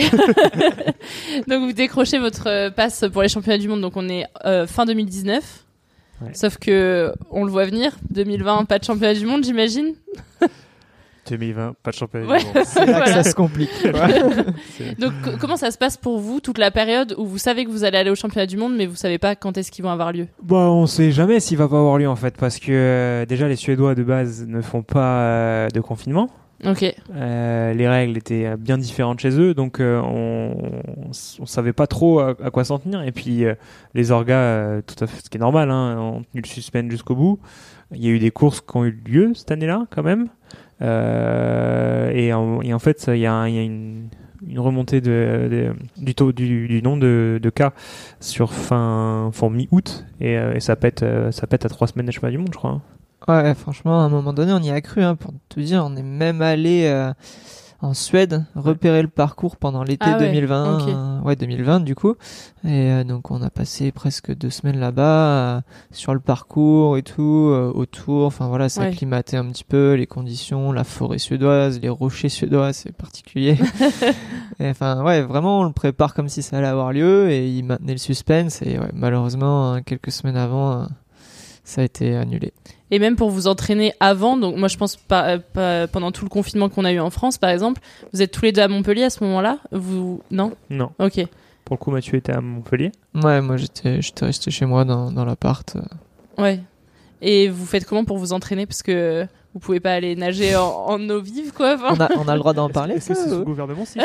Donc vous décrochez votre euh, passe pour les championnats du monde. Donc on est euh, fin deux mille dix-neuf. Ouais. Sauf que on le voit venir. deux mille vingt, pas de championnat du monde, j'imagine. deux mille vingt, pas de championnat ouais. du monde. C'est là voilà. que ça se complique. Donc c- comment ça se passe pour vous, toute la période où vous savez que vous allez aller au championnat du monde, mais vous savez pas quand est-ce qu'ils vont avoir lieu? Bah, on sait jamais s'il va pas avoir lieu en fait, parce que euh, déjà les Suédois de base ne font pas euh, de confinement. Ok. Euh, les règles étaient bien différentes chez eux, donc euh, on, on savait pas trop à, à quoi s'en tenir. Et puis euh, les orgas, euh, tout à fait, ce qui est normal, hein, ont tenu le suspense jusqu'au bout. Il y a eu des courses qui ont eu lieu cette année-là, quand même. Euh, et, en, et en fait, il y a, y a une, une remontée de, de, du taux du, du nombre de, de cas sur fin, fin mi-août, et, et ça pète, ça pète à trois semaines des championnats du monde, je crois. Hein. Ouais, franchement, à un moment donné, on y a cru, hein, pour te dire, on est même allé euh, en Suède repérer le parcours pendant l'été ah ouais, deux mille vingt, okay. euh, ouais deux mille vingt du coup, et euh, donc on a passé presque deux semaines là-bas euh, sur le parcours et tout, euh, autour, enfin voilà, ça ouais. acclimatait un petit peu les conditions, la forêt suédoise, les rochers suédois, c'est particulier. Enfin ouais, vraiment on le prépare comme si ça allait avoir lieu, et il maintenait le suspense, et ouais, malheureusement hein, quelques semaines avant, euh, ça a été annulé. Et même pour vous entraîner avant, donc moi je pense pas, pas pendant tout le confinement qu'on a eu en France par exemple, vous êtes tous les deux à Montpellier à ce moment-là, vous non non ok Pour le coup, Mathieu était à Montpellier. Ouais, moi j'étais, j'étais resté chez moi dans, dans l'appart. Ouais. Et vous faites comment pour vous entraîner? Parce que vous pouvez pas aller nager en, en eau vive, quoi. Enfin... On, a, on a le droit d'en parler. Est-ce que c'est sous gouvernement si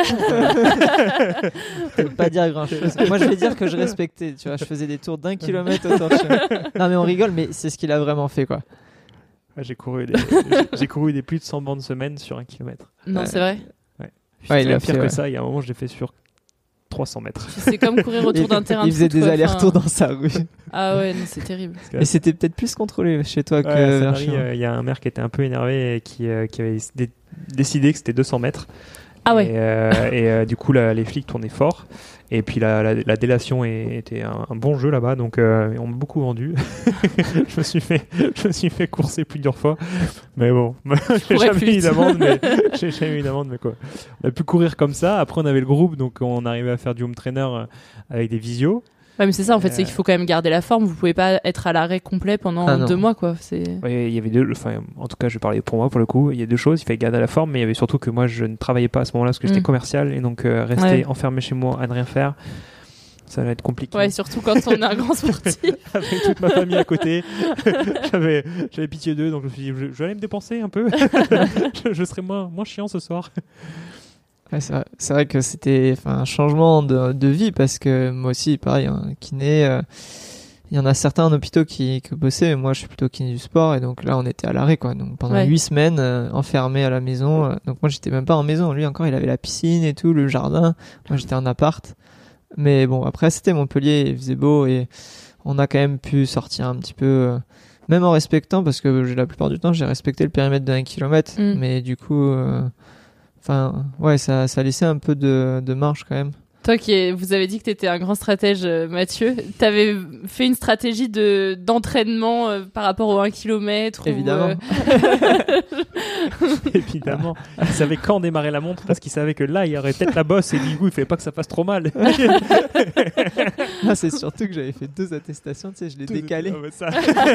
Je peux pas dire grand chose. Moi, je vais dire que je respectais. Tu vois, je faisais des tours d'un kilomètre autour de chez moi. Non, mais on rigole, mais c'est ce qu'il a vraiment fait, quoi. Ouais, j'ai couru des, j'ai, j'ai couru des plus de cent bandes semaine sur un kilomètre. Non, ouais. c'est vrai. Ouais. Ouais, il a pire fait, que ouais. ça. Il y a un moment, je l'ai fait sur trois cents mètres. C'est comme courir autour d'un terrain de Il faisait foot, des quoi. allers-retours Enfin... dans sa rue. Ah ouais, non, c'est terrible. Et c'était peut-être plus contrôlé chez toi que ouais, vers Paris, chez moi. Il euh, y a un maire qui était un peu énervé et qui, euh, qui avait dé- décidé que c'était deux cents mètres. Ah ouais. Et, euh, et euh, du coup, la, les flics tournaient fort. Et puis la, la, la délation est, était un, un bon jeu là-bas, donc euh, on m'a beaucoup vendu. je me suis fait, je me suis fait courser plusieurs fois, mais bon, j'ai jamais eu d'amende, mais j'ai jamais eu d'amende, mais quoi. On a pu courir comme ça. Après, on avait le groupe, donc on arrivait à faire du home trainer avec des visios. Ouais, mais c'est ça en fait, euh... c'est qu'il faut quand même garder la forme. Vous pouvez pas être à l'arrêt complet pendant ah deux mois, quoi. C'est... Ouais, il y avait deux, enfin, en tout cas, je parlais pour moi pour le coup. Il y a deux choses. Il fallait garder la forme, mais il y avait surtout que moi, je ne travaillais pas à ce moment-là parce que j'étais mm. commercial et donc euh, rester ouais. enfermé chez moi à ne rien faire, ça va être compliqué. Ouais, surtout quand on est un grand sportif. Avec toute ma famille à côté, j'avais, j'avais pitié d'eux, donc je me suis dit, je, je vais aller me dépenser un peu. je, je serai moins, moins chiant ce soir. Ouais, c'est, vrai, c'est vrai que c'était un changement de, de vie parce que moi aussi, pareil, un kiné, il euh, y en a certains en hôpitaux qui, qui bossaient, mais moi je suis plutôt kiné du sport et donc là on était à l'arrêt, quoi. Donc pendant huit ouais. semaines, euh, enfermé à la maison. Euh, donc moi j'étais même pas en maison, lui encore il avait la piscine et tout, le jardin. Moi j'étais en appart. Mais bon, après c'était Montpellier, il faisait beau et on a quand même pu sortir un petit peu, euh, même en respectant, parce que la plupart du temps j'ai respecté le périmètre de un kilomètre, mm. mais du coup... Euh, Enfin, ouais, ça, ça laissait un peu de, de marge quand même. Toi qui est, vous avez dit que tu étais un grand stratège, Mathieu, tu avais fait une stratégie de, d'entraînement euh, par rapport au un kilomètre. Évidemment. Ou, euh... Évidemment. Il savait quand démarrer la montre parce qu'il savait que là, il y aurait peut-être la bosse et du coup, il ne fallait pas que ça fasse trop mal. Là, c'est surtout que j'avais fait deux attestations, tu sais, je l'ai décalé. Oh, ça.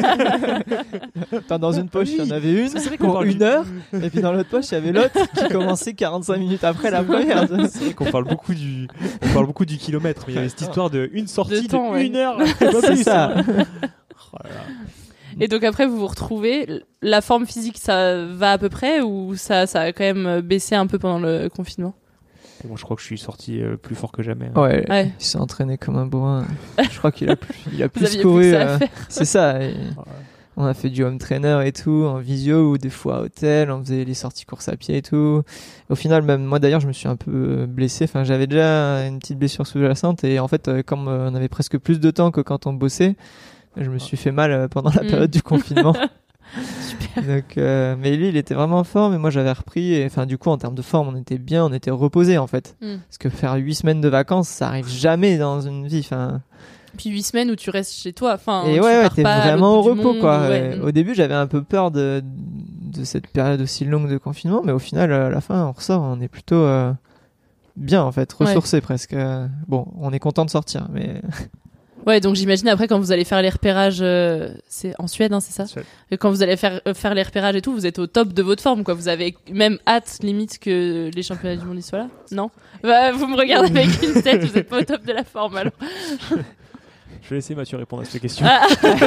Enfin, dans une poche, il y en avait une pour une heure, et puis dans l'autre poche, il y avait l'autre qui commençait quarante-cinq minutes après la première. C'est vrai qu'on parle beaucoup du, on parle beaucoup du kilomètre, mais il y avait cette histoire de une sortie de, temps, de ouais. une heure. C'est ça. Oh là là. Et donc après, vous vous retrouvez. La forme physique, ça va à peu près ou ça, ça a quand même baissé un peu pendant le confinement? Et moi, je crois que je suis sorti euh, plus fort que jamais. Hein. Ouais, ouais. Il s'est entraîné comme un bourrin. Je crois qu'il a plus, il a plus couru. Plus euh, c'est ça. Et... On a fait du home trainer et tout, en visio ou des fois à hôtel, on faisait les sorties course à pied et tout. Au final, même moi d'ailleurs, je me suis un peu blessé. Enfin, j'avais déjà une petite blessure sous-jacente et en fait, comme on avait presque plus de temps que quand on bossait, je me suis fait mal pendant la période mmh. du confinement. Super. Donc, euh, mais lui, il était vraiment en forme et moi j'avais repris. Et enfin, du coup, en termes de forme, on était bien, on était reposé en fait. Mmh. Parce que faire huit semaines de vacances, ça arrive jamais dans une vie. Enfin. Puis huit semaines où tu restes chez toi. Enfin, et tu ouais, pars ouais t'es pas vraiment au repos, monde, quoi. Ouais. Au début, j'avais un peu peur de, de cette période aussi longue de confinement, mais au final, à la fin, on ressort, on est plutôt euh, bien, en fait, ressourcé ouais. presque. Bon, on est content de sortir, mais. Ouais, donc j'imagine après quand vous allez faire les repérages, euh, c'est en Suède, hein, c'est ça? Suède. Et quand vous allez faire euh, faire les repérages et tout, vous êtes au top de votre forme, quoi. Vous avez même hâte, limite, que les championnats du monde y soient là? Non? Bah, vous me regardez avec une tête, vous êtes pas au top de la forme, alors. Je vais laisser Mathieu répondre à cette question. Ah.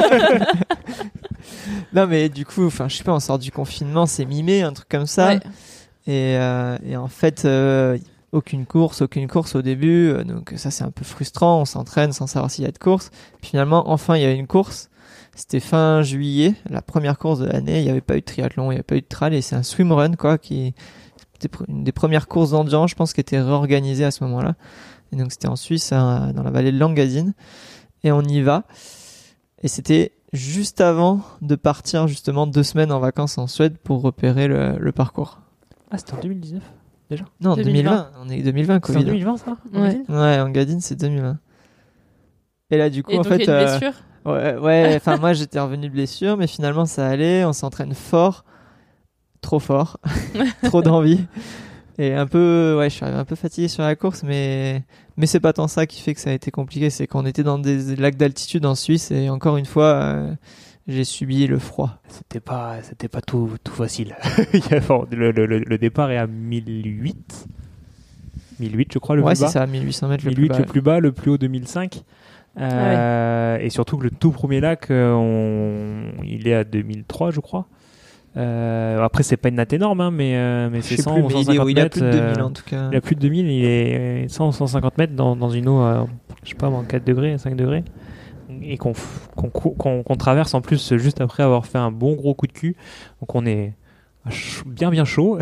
Non, mais du coup, enfin, je sais pas, on sort du confinement, c'est mi-mai, un truc comme ça. Ouais. Et, euh, et en fait, euh, aucune course, aucune course au début. Euh, donc ça, c'est un peu frustrant. On s'entraîne sans savoir s'il y a de course. Puis finalement, enfin, il y a une course. C'était fin juillet, la première course de l'année. Il n'y avait pas eu de triathlon, il n'y avait pas eu de trail. Et c'est un swimrun, quoi, qui c'était une des premières courses d'endurance, je pense, qui était réorganisée à ce moment-là. Et donc c'était en Suisse, hein, dans la vallée de Langasine. Et on y va. Et c'était juste avant de partir, justement, deux semaines en vacances en Suède pour repérer le, le parcours. Ah, c'était en deux mille dix-neuf déjà? Non, deux mille vingt. On est deux mille vingt, Covid. C'est en deux mille vingt, ça? Ouais. Ouais, en Gadine, c'est deux mille vingt. Et là, du coup, Et en donc, fait. il y a une blessure euh, Ouais, ouais. Enfin, moi, j'étais revenu de blessure, mais finalement, ça allait. On s'entraîne fort. Trop fort. Trop d'envie. Et un peu, ouais, je suis arrivé un peu fatigué sur la course, mais, mais c'est pas tant ça qui fait que ça a été compliqué. C'est qu'on était dans des lacs d'altitude en Suisse et encore une fois, euh, j'ai subi le froid. C'était pas, c'était pas tout, tout facile. le, le, le, le départ est à mille huit. mille huit je crois le ouais, plus bas. Ouais c'est ça, mille huit cents mètres le mille plus huit bas. le plus bas, le plus haut deux mille cinq. Euh, ah ouais. Et surtout que le tout premier lac, euh, on... il est à deux mille trois je crois. Euh, après c'est pas une natte énorme hein, mais, euh, mais c'est cent plus, ou mais cent cinquante il est, mètres. Il a plus de deux mille en tout cas. Il a plus de deux mille, il est cent ou cent cinquante mètres dans, dans une eau, euh, je sais pas, en quatre degrés, cinq degrés. Et qu'on, qu'on, qu'on, qu'on traverse en plus juste après avoir fait un bon gros coup de cul. Donc on est bien bien chaud.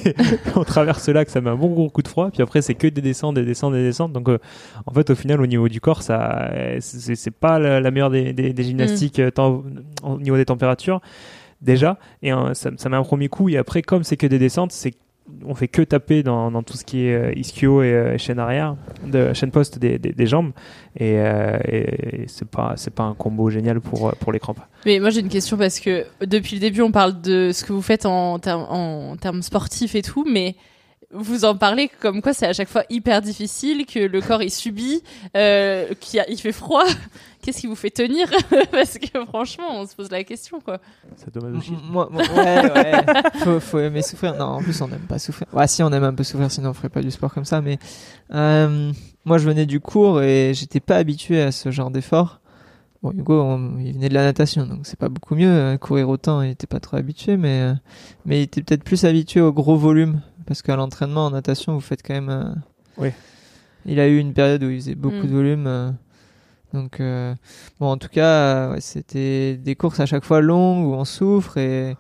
On traverse ce lac, ça met un bon gros coup de froid. Puis après c'est que des descentes, des descentes, des descentes. Donc euh, en fait au final au niveau du corps, ça, c'est, c'est pas la, la meilleure des, des, des gymnastiques mmh. tant, au niveau des températures. Déjà, et euh, ça, ça met un premier coup, et après, comme c'est que des descentes, c'est on fait que taper dans, dans tout ce qui est euh, ischio et euh, chaîne arrière, de chaîne poste des, des, des jambes, et, euh, et, et c'est pas c'est pas un combo génial pour pour les crampes. Mais moi j'ai une question parce que depuis le début on parle de ce que vous faites en termes en termes sportifs et tout, mais vous en parlez comme quoi c'est à chaque fois hyper difficile, que le corps il subit, euh, qu'il y a, il fait froid. Qu'est-ce qui vous fait tenir? Parce que franchement, on se pose la question, quoi. Ça demande aussi. Moi, moi, ouais, ouais. Faut, faut aimer souffrir. Non, en plus, on n'aime pas souffrir. Ouais, si, on aime un peu souffrir, sinon on ferait pas du sport comme ça. Mais euh, moi, je venais du cours et j'étais pas habitué à ce genre d'effort. Bon, Hugo, on, il venait de la natation, donc c'est pas beaucoup mieux. Courir autant, il était pas trop habitué, mais euh, mais il était peut-être plus habitué au gros volume, parce qu'à l'entraînement en natation, vous faites quand même. Euh, oui. Il a eu une période où il faisait beaucoup mmh. de volume. Euh, Donc euh, bon, en tout cas, euh, ouais, c'était des courses à chaque fois longues où on souffre et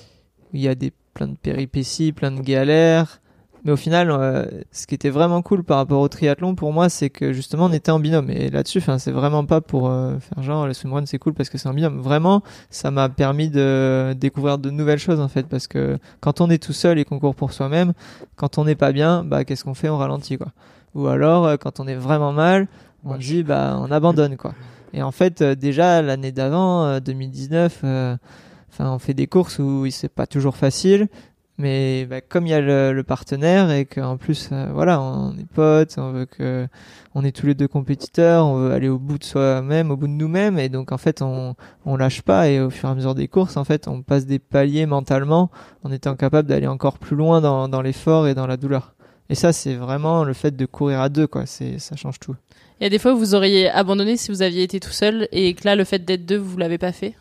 il y a des plein de péripéties, plein de galères. Mais au final, euh, ce qui était vraiment cool par rapport au triathlon pour moi, c'est que justement on était en binôme. Et là-dessus, enfin, c'est vraiment pas pour euh, faire genre le swimrun c'est cool parce que c'est en binôme. Vraiment, ça m'a permis de découvrir de nouvelles choses en fait, parce que quand on est tout seul et qu'on court pour soi-même, quand on n'est pas bien, bah qu'est-ce qu'on fait? On ralentit quoi. Ou alors euh, quand on est vraiment mal, on dit bah on abandonne quoi. Et en fait euh, déjà l'année d'avant euh, deux mille dix-neuf euh, enfin on fait des courses où c'est pas toujours facile, mais bah, comme il y a le, le partenaire et qu'en plus euh, voilà, on est potes, on veut que on est tous les deux compétiteurs, on veut aller au bout de soi-même, au bout de nous-mêmes, et donc en fait on on lâche pas, et au fur et à mesure des courses en fait on passe des paliers mentalement en étant capable d'aller encore plus loin dans dans l'effort et dans la douleur. Et ça, c'est vraiment le fait de courir à deux, quoi. C'est, ça change tout. Il y a des fois où vous auriez abandonné si vous aviez été tout seul et que là, le fait d'être deux, vous l'avez pas fait?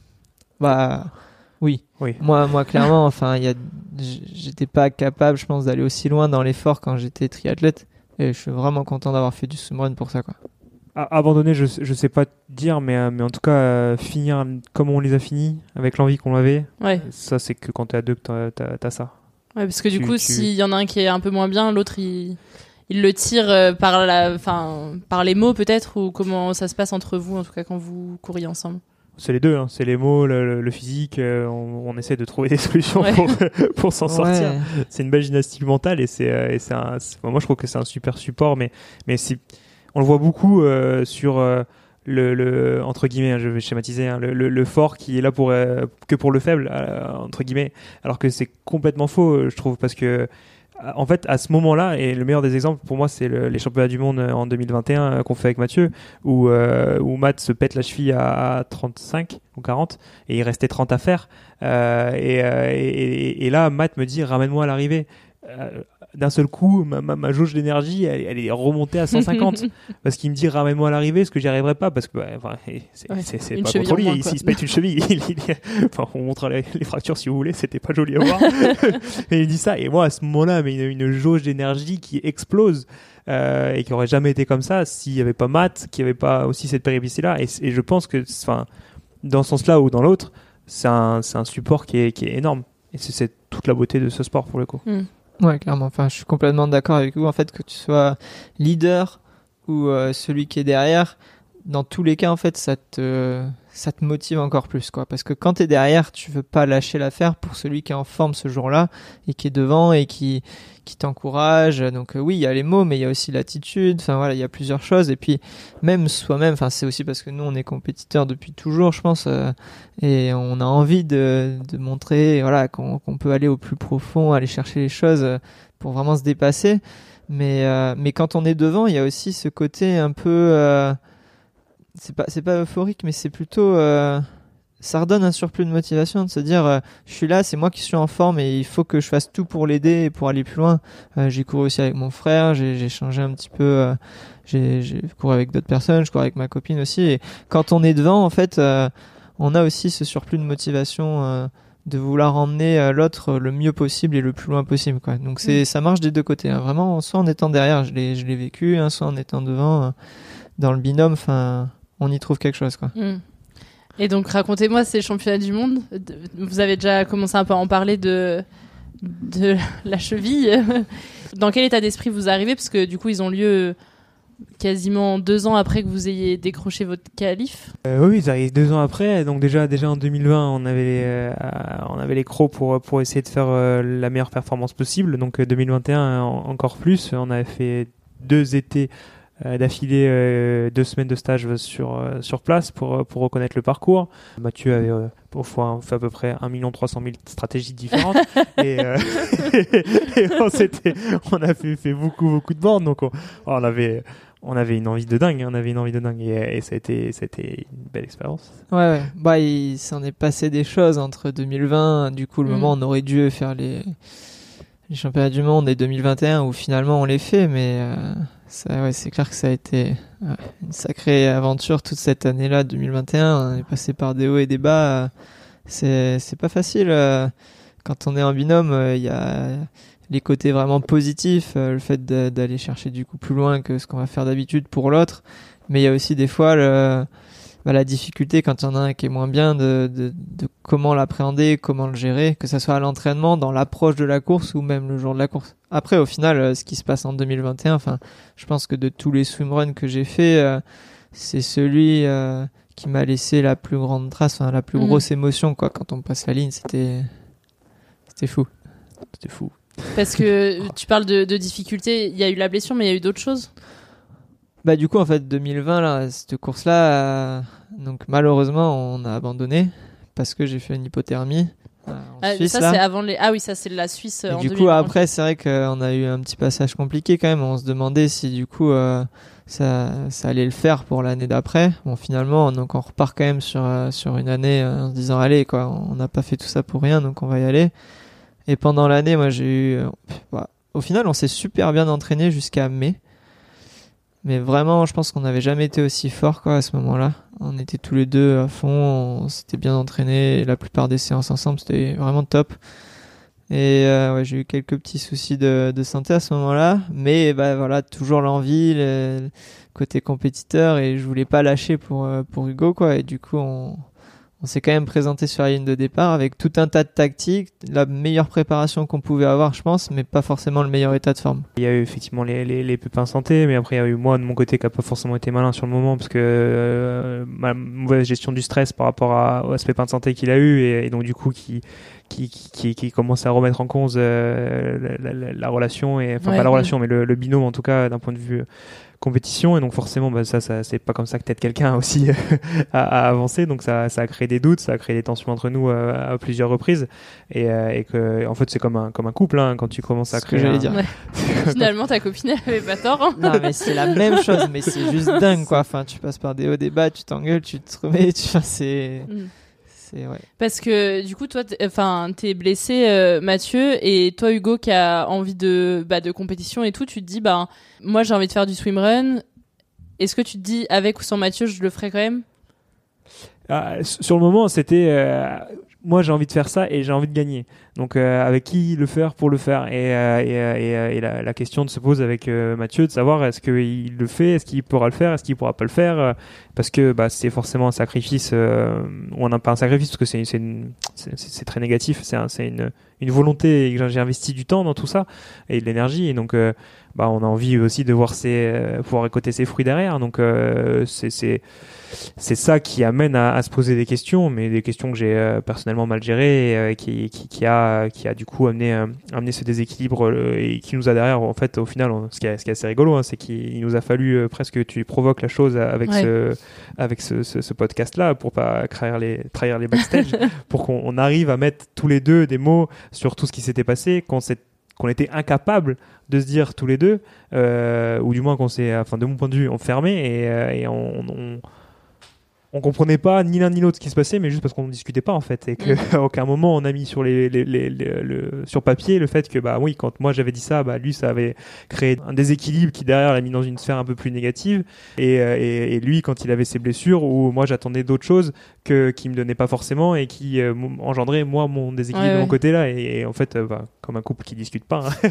Bah, oui. oui. Moi, moi, clairement, enfin, il y a, j'étais pas capable, je pense, d'aller aussi loin dans l'effort quand j'étais triathlète. Et je suis vraiment content d'avoir fait du swimrun pour ça, quoi. Abandonner, je, je sais pas dire, mais, mais en tout cas, euh, finir comme on les a finis, avec l'envie qu'on avait, ouais. Ça, c'est que quand t'es à deux que t'as, t'as, t'as ça. Ouais, parce que du tu, coup, tu... s'il y en a un qui est un peu moins bien, l'autre, il, il le tire euh, par, la, enfin, par les mots peut-être, ou comment ça se passe entre vous, en tout cas quand vous courriez ensemble? C'est les deux, hein. C'est les mots, le, le physique, euh, on, on essaie de trouver des solutions ouais. pour, pour s'en sortir. Ouais. C'est une belle gymnastique mentale, et c'est, euh, et c'est un, c'est, moi je trouve que c'est un super support, mais, mais c'est, on le voit beaucoup euh, sur... Euh, Le, le entre guillemets, hein, je vais schématiser, hein, le, le, le fort qui est là pour euh, que pour le faible, euh, entre guillemets, alors que c'est complètement faux, je trouve, parce que en fait à ce moment-là, et le meilleur des exemples pour moi c'est le, les championnats du monde en deux mille vingt et un euh, qu'on fait avec Mathieu, où euh, où Matt se pète la cheville à trente-cinq ou quarante et il restait trente à faire, euh, et, euh, et, et, et là Matt me dit ramène-moi à l'arrivée. Euh, d'un seul coup, ma, ma, ma jauge d'énergie, elle, elle est remontée à cent cinquante parce qu'il me dit ramène-moi à l'arrivée, ce que j'y arriverai pas parce que bah, enfin, c'est, ouais, c'est, c'est pas contre lui. Moins, s'il se pète une cheville, il, il, il, enfin, on montre les, les fractures si vous voulez, c'était pas joli à voir. Mais il dit ça, et moi à ce moment-là, mais une, une jauge d'énergie qui explose. Euh, et qui aurait jamais été comme ça s'il y avait pas Matt, qu'il y avait pas aussi cette péripétie-là. Et, et je pense que, enfin, dans ce sens-là ou dans l'autre, c'est un, c'est un support qui est, qui est énorme. Et c'est, c'est toute la beauté de ce sport pour le coup. Mm. Ouais, clairement. Enfin, je suis complètement d'accord avec vous. En fait, que tu sois leader ou euh, celui qui est derrière, dans tous les cas, en fait, ça te, ça te motive encore plus, quoi. Parce que quand t'es derrière, tu veux pas lâcher l'affaire pour celui qui est en forme ce jour-là et qui est devant et qui, qui t'encourage. Donc euh, oui, il y a les mots, mais il y a aussi l'attitude. Enfin voilà, il y a plusieurs choses. Et puis même soi-même. Enfin, c'est aussi parce que nous, on est compétiteurs depuis toujours, je pense, euh, et on a envie de, de montrer, voilà, qu'on, qu'on peut aller au plus profond, aller chercher les choses euh, pour vraiment se dépasser. Mais euh, mais quand on est devant, il y a aussi ce côté un peu euh, c'est pas c'est pas euphorique, mais c'est plutôt euh, ça redonne un surplus de motivation de se dire euh, je suis là, c'est moi qui suis en forme et il faut que je fasse tout pour l'aider et pour aller plus loin. Euh, j'ai couru aussi avec mon frère, j'ai, j'ai changé un petit peu, euh, j'ai, j'ai couru avec d'autres personnes, je cours avec ma copine aussi. Et quand on est devant, en fait, euh, on a aussi ce surplus de motivation euh, de vouloir emmener euh, l'autre le mieux possible et le plus loin possible, quoi. Donc c'est, mmh. ça marche des deux côtés. Hein. Vraiment, soit en étant derrière, je l'ai, je l'ai vécu, hein, soit en étant devant, euh, dans le binôme, enfin, on y trouve quelque chose, quoi. Mmh. Et donc, racontez-moi ces championnats du monde. Vous avez déjà commencé un peu à en parler de, de la cheville. Dans quel état d'esprit vous arrivez ? Parce que du coup, ils ont lieu quasiment deux ans après que vous ayez décroché votre qualif. Euh, oui, ils arrivent deux ans après. Donc déjà, déjà en deux mille vingt, on avait les, euh, on avait les crocs pour, pour essayer de faire euh, la meilleure performance possible. Donc deux mille vingt et un, encore plus. On avait fait deux étés Euh, d'affilée euh, deux semaines de stage sur euh, sur place pour pour reconnaître le parcours. Mathieu avait euh, au fois fait à peu près un million trois cent mille stratégies différentes et, euh, et, et on s'était on a fait fait beaucoup beaucoup de bornes, donc on, on avait on avait une envie de dingue, on avait une envie de dingue et, et ça a été ça a été une belle expérience. Ouais, ouais. Bah il s'en est passé des choses entre deux mille vingt, du coup le mmh. moment où on aurait dû faire les les championnats du monde, et deux mille vingt et un où finalement on les fait, mais euh, ça, ouais, c'est clair que ça a été ouais, une sacrée aventure toute cette année-là, deux mille vingt et un. On est passé par des hauts et des bas. Euh, c'est c'est pas facile. Euh, quand on est en binôme, il euh, y a les côtés vraiment positifs, euh, le fait de, d'aller chercher du coup plus loin que ce qu'on va faire d'habitude pour l'autre, mais il y a aussi des fois le Bah, la difficulté quand il y en a un qui est moins bien de, de, de comment l'appréhender, comment le gérer, que ça soit à l'entraînement, dans l'approche de la course ou même le jour de la course. Après, au final, ce qui se passe en deux mille vingt et un, enfin, je pense que de tous les swimruns que j'ai fait, euh, c'est celui euh, qui m'a laissé la plus grande trace, enfin, la plus mmh. grosse émotion, quoi. Quand on passe la ligne, c'était, c'était fou. C'était fou. Parce que tu parles de, de difficultés, il y a eu la blessure, mais il y a eu d'autres choses. Bah du coup en fait deux mille vingt là, cette course là euh, donc malheureusement on a abandonné parce que j'ai fait une hypothermie euh, en ah, Suisse, ça là. c'est avant les ah oui ça c'est la Suisse et en du deux mille coup vingt. après c'est vrai qu'on a eu un petit passage compliqué quand même, on se demandait si du coup euh, ça ça allait le faire pour l'année d'après. Bon finalement donc on repart quand même sur euh, sur une année euh, en se disant allez quoi, on n'a pas fait tout ça pour rien donc on va y aller. Et pendant l'année moi j'ai eu euh, bah, au final on s'est super bien entraîné jusqu'à mai. Mais vraiment, je pense qu'on n'avait jamais été aussi fort quoi à ce moment-là. On était tous les deux à fond, on s'était bien entraînés. La plupart des séances ensemble, c'était vraiment top. Et euh, ouais, j'ai eu quelques petits soucis de, de santé à ce moment-là, mais bah voilà, toujours l'envie, le côté compétiteur, et je voulais pas lâcher pour pour Hugo quoi. Et du coup, on on s'est quand même présenté sur la ligne de départ avec tout un tas de tactiques, la meilleure préparation qu'on pouvait avoir, je pense, mais pas forcément le meilleur état de forme. Il y a eu effectivement les, les, les pépins santé, mais après il y a eu moi de mon côté qui n'a pas forcément été malin sur le moment parce que euh, ma mauvaise gestion du stress par rapport à, à ce pépin de santé qu'il a eu et, et donc du coup qui qui, qui, qui commence à remettre en cause euh, la, la, la relation, et enfin ouais, pas la relation, ouais. mais le, le binôme en tout cas d'un point de vue compétition, et donc forcément bah, ça, ça c'est pas comme ça que t'aides quelqu'un aussi à, à avancer, donc ça, ça a créé des doutes, ça a créé des tensions entre nous euh, à plusieurs reprises, et, euh, et que en fait c'est comme un, comme un couple hein, quand tu commences à créer ce que j'allais un... dire. Ouais. Finalement ta copine elle avait pas tort hein. Non mais c'est la même chose, mais c'est juste dingue quoi, enfin tu passes par des hauts des bas, tu t'engueules, tu te remets, tu... enfin, c'est... Mm. C'est, ouais. Parce que du coup toi t'es, enfin t'es blessé euh, Mathieu, et toi Hugo qui a envie de bah de compétition et tout, tu te dis bah moi j'ai envie de faire du swimrun, est-ce que tu te dis avec ou sans Mathieu je le ferai quand même? Ah, sur le moment c'était euh, moi j'ai envie de faire ça et j'ai envie de gagner, donc euh, avec qui le faire pour le faire, et, euh, et, et, et la, la question se pose avec euh, Mathieu de savoir est-ce qu'il le fait, est-ce qu'il pourra le faire, est-ce qu'il pourra pas le faire, euh, parce que bah, c'est forcément un sacrifice, euh, ou on n'a pas un sacrifice parce que c'est, c'est, une, c'est, c'est très négatif, c'est, un, c'est une, une volonté, et que j'ai investi du temps dans tout ça et de l'énergie, et donc euh, bah, on a envie aussi de voir ses, euh, pouvoir récolter ses fruits derrière, donc euh, c'est, c'est c'est ça qui amène à, à se poser des questions, mais des questions que j'ai euh, personnellement mal gérées, et euh, qui, qui, qui a qui a du coup amené euh, amené ce déséquilibre, euh, et qui nous a derrière en fait au final on, ce qui est ce qui est assez rigolo hein, c'est qu'il nous a fallu euh, presque que tu provoques la chose avec ouais. ce avec ce, ce, ce podcast là pour pas trahir les trahir les backstage pour qu'on on arrive à mettre tous les deux des mots sur tout ce qui s'était passé, qu'on s'est qu'on était incapable de se dire tous les deux, euh, ou du moins qu'on s'est, enfin de mon point de vue, enfermé, et, euh, et on, on on comprenait pas ni l'un ni l'autre ce qui se passait, mais juste parce qu'on ne discutait pas en fait, et qu'à mmh. aucun moment on a mis sur les, les, les, les le, sur papier le fait que bah oui, quand moi j'avais dit ça, bah lui ça avait créé un déséquilibre qui derrière l'a mis dans une sphère un peu plus négative, et, et, et lui quand il avait ses blessures, où moi j'attendais d'autres choses que qui me donnaient pas forcément et qui euh, engendraient moi mon déséquilibre ouais, de mon ouais. côté là, et, et en fait euh, bah, comme un couple qui discute pas, hein.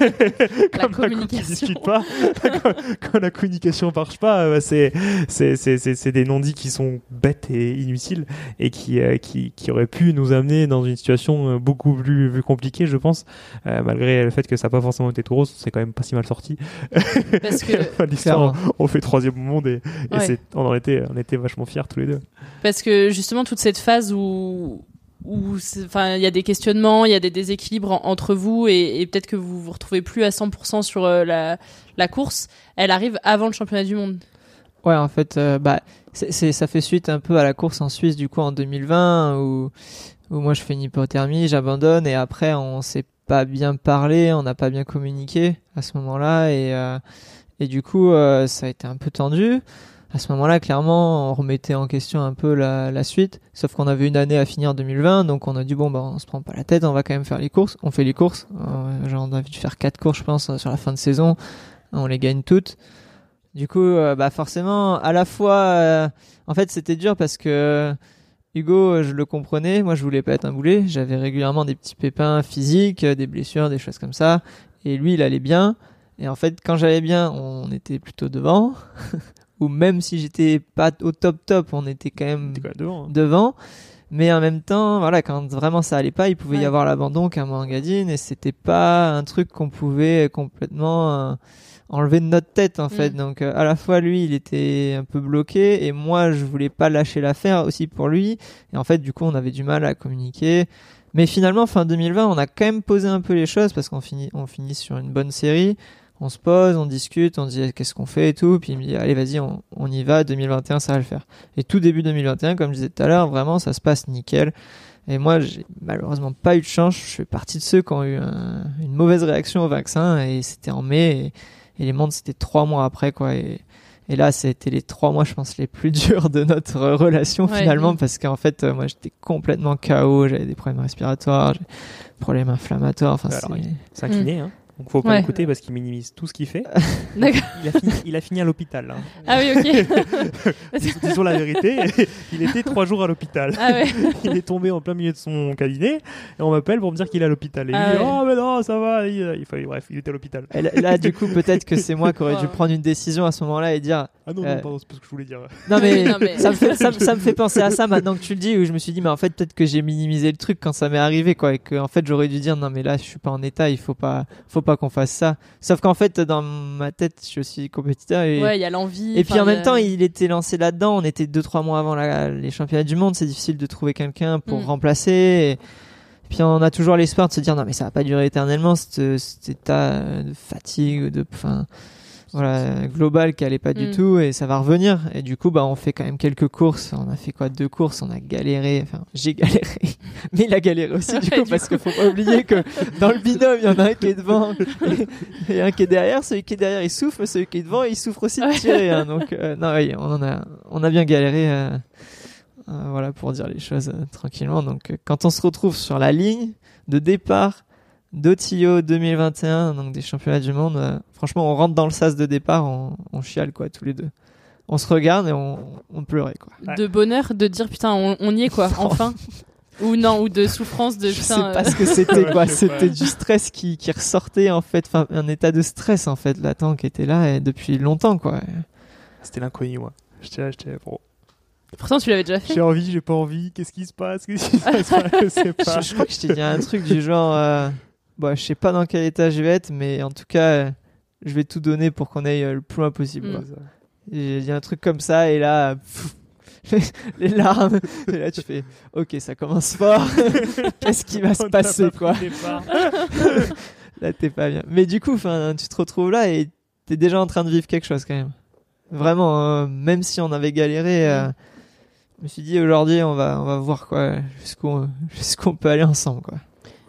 comme un couple qui discute pas, quand, quand la communication marche pas, bah, c'est c'est c'est c'est, c'est des non-dits qui sont bêtes et inutiles et qui, euh, qui, qui auraient pu nous amener dans une situation beaucoup plus, plus compliquée, je pense, euh, malgré le fait que ça n'a pas forcément été tout rose, c'est quand même pas si mal sorti. Parce que l'histoire, on, on fait troisième au monde et, et ouais. c'est, on en était, on était vachement fiers tous les deux. Parce que justement, toute cette phase où où enfin il y a des questionnements, il y a des déséquilibres en, entre vous et, et peut-être que vous vous retrouvez plus à cent pour cent sur euh, la, la course, elle arrive avant le championnat du monde. Ouais, en fait, euh, bah, c'est, c'est, ça fait suite un peu à la course en Suisse, du coup, en deux mille vingt, où, où moi je fais une hypothermie, j'abandonne, et après, on s'est pas bien parlé, on n'a pas bien communiqué à ce moment-là, et, euh, et du coup, euh, ça a été un peu tendu. À ce moment-là, clairement, on remettait en question un peu la, la suite, sauf qu'on avait une année à finir en deux mille vingt, donc on a dit, bon, bah, on se prend pas la tête, on va quand même faire les courses. On fait les courses, euh, genre, on a dû faire quatre courses, je pense, sur la fin de saison, on les gagne toutes. Du coup, euh, bah forcément, à la fois, euh, en fait, c'était dur parce que Hugo, je le comprenais. Moi, je voulais pas être un boulet. J'avais régulièrement des petits pépins physiques, des blessures, des choses comme ça. Et lui, il allait bien. Et en fait, quand j'allais bien, on était plutôt devant. Ou même si j'étais pas au top top, on était quand même devant, hein. devant. Mais en même temps, voilà, quand vraiment ça allait pas, il pouvait ouais. y avoir l'abandon qu'un mois en Gadine, et c'était pas un truc qu'on pouvait complètement euh, enlever de notre tête en fait. Mmh. Donc euh, à la fois lui il était un peu bloqué et moi je voulais pas lâcher l'affaire aussi pour lui, et en fait du coup on avait du mal à communiquer. Mais finalement fin deux mille vingt on a quand même posé un peu les choses parce qu'on finit, on finit sur une bonne série, on se pose, on discute, on dit qu'est-ce qu'on fait et tout, puis il me dit allez vas-y on, on y va, deux mille vingt et un ça va le faire. Et tout début deux mille vingt et un comme je disais tout à l'heure, vraiment ça se passe nickel. Et moi, j'ai malheureusement pas eu de chance. Je fais partie de ceux qui ont eu un, une mauvaise réaction au vaccin, et c'était en mai, et, et les mondes c'était trois mois après, quoi. Et, et là, c'était les trois mois, je pense, les plus durs de notre relation ouais, finalement, oui. parce qu'en fait, moi, j'étais complètement K O, j'avais des problèmes respiratoires, des problèmes inflammatoires. Enfin, alors, c'est... c'est un kiné, hein. Donc faut pas ouais. l'écouter parce qu'il minimise tout ce qu'il fait. D'accord. Il a fini, il a fini à l'hôpital. Hein. Ah oui, ok. Disons la vérité, il était trois jours à l'hôpital. Ah ouais. Il est tombé en plein milieu de son cabinet et on m'appelle pour me dire qu'il est à l'hôpital. Et ah il dit ouais. oh mais non ça va. Il, il fallait, bref, il était à l'hôpital. Et là, là du coup peut-être que c'est moi qui aurais dû prendre une décision à ce moment-là et dire. Ah non, euh... non pardon, c'est pas ce que je voulais dire. Non mais, non, mais... Ça, me fait, ça, ça me fait penser à ça maintenant que tu le dis, où je me suis dit mais en fait peut-être que j'ai minimisé le truc quand ça m'est arrivé, quoi, et que en fait j'aurais dû dire non mais là je suis pas en état, il faut pas, faut pas qu'on fasse ça. Sauf qu'en fait, dans ma tête, je suis aussi compétiteur. Et ouais, il y a l'envie. Et puis en même a... temps, il était lancé là-dedans. On était deux, trois mois avant la, les championnats du monde. C'est difficile de trouver quelqu'un pour mm. remplacer. Et, et puis on a toujours l'espoir de se dire non, mais ça va pas durer éternellement, cet, cet état de fatigue, de, enfin, voilà, global qui allait pas mm. du tout, et ça va revenir. Et du coup, bah, on fait quand même quelques courses. On a fait quoi, deux courses. On a galéré. Enfin, j'ai galéré, mais il a galéré aussi du coup, du parce coup. qu'il faut pas oublier que dans le binôme, il y en a un qui est devant et, et un qui est derrière. Celui qui est derrière, il souffre. Celui qui est devant, il souffre aussi de tirer. Hein. Donc, euh, non, oui, on en a, on a bien galéré. Euh, euh, voilà, pour dire les choses euh, tranquillement. Donc, euh, quand on se retrouve sur la ligne de départ d'O T O deux mille vingt et un, donc des championnats du monde, euh, franchement on rentre dans le sas de départ, on, on chiale quoi tous les deux, on se regarde et on, on pleurait quoi. De bonheur de dire putain on, on y est quoi, enfin. Ou non, ou de souffrance de je putain, sais pas euh... ce que c'était quoi, c'était du stress qui, qui ressortait en fait, enfin un état de stress en fait latent qui était là et depuis longtemps quoi. C'était l'inconnu moi, j'étais là, j'étais là, bon. Pourtant tu l'avais déjà fait. J'ai envie, j'ai pas envie, qu'est-ce qui se passe, qu'est-ce qui se passe, je sais pas. Je, je crois que je t'ai dit un truc du genre euh... Bon, je sais pas dans quel état je vais être, mais en tout cas, euh, je vais tout donner pour qu'on aille euh, le plus loin possible. Mm. J'ai dit un truc comme ça, et là, pff, les larmes. Et là, tu fais, ok, ça commence fort. Qu'est-ce qui va se passer, quoi? Là, t'es pas bien. Mais du coup, enfin, tu te retrouves là et t'es déjà en train de vivre quelque chose quand même. Vraiment, euh, même si on avait galéré, euh, mm. je me suis dit aujourd'hui, on va, on va voir quoi, jusqu'où, jusqu'où on peut aller ensemble, quoi.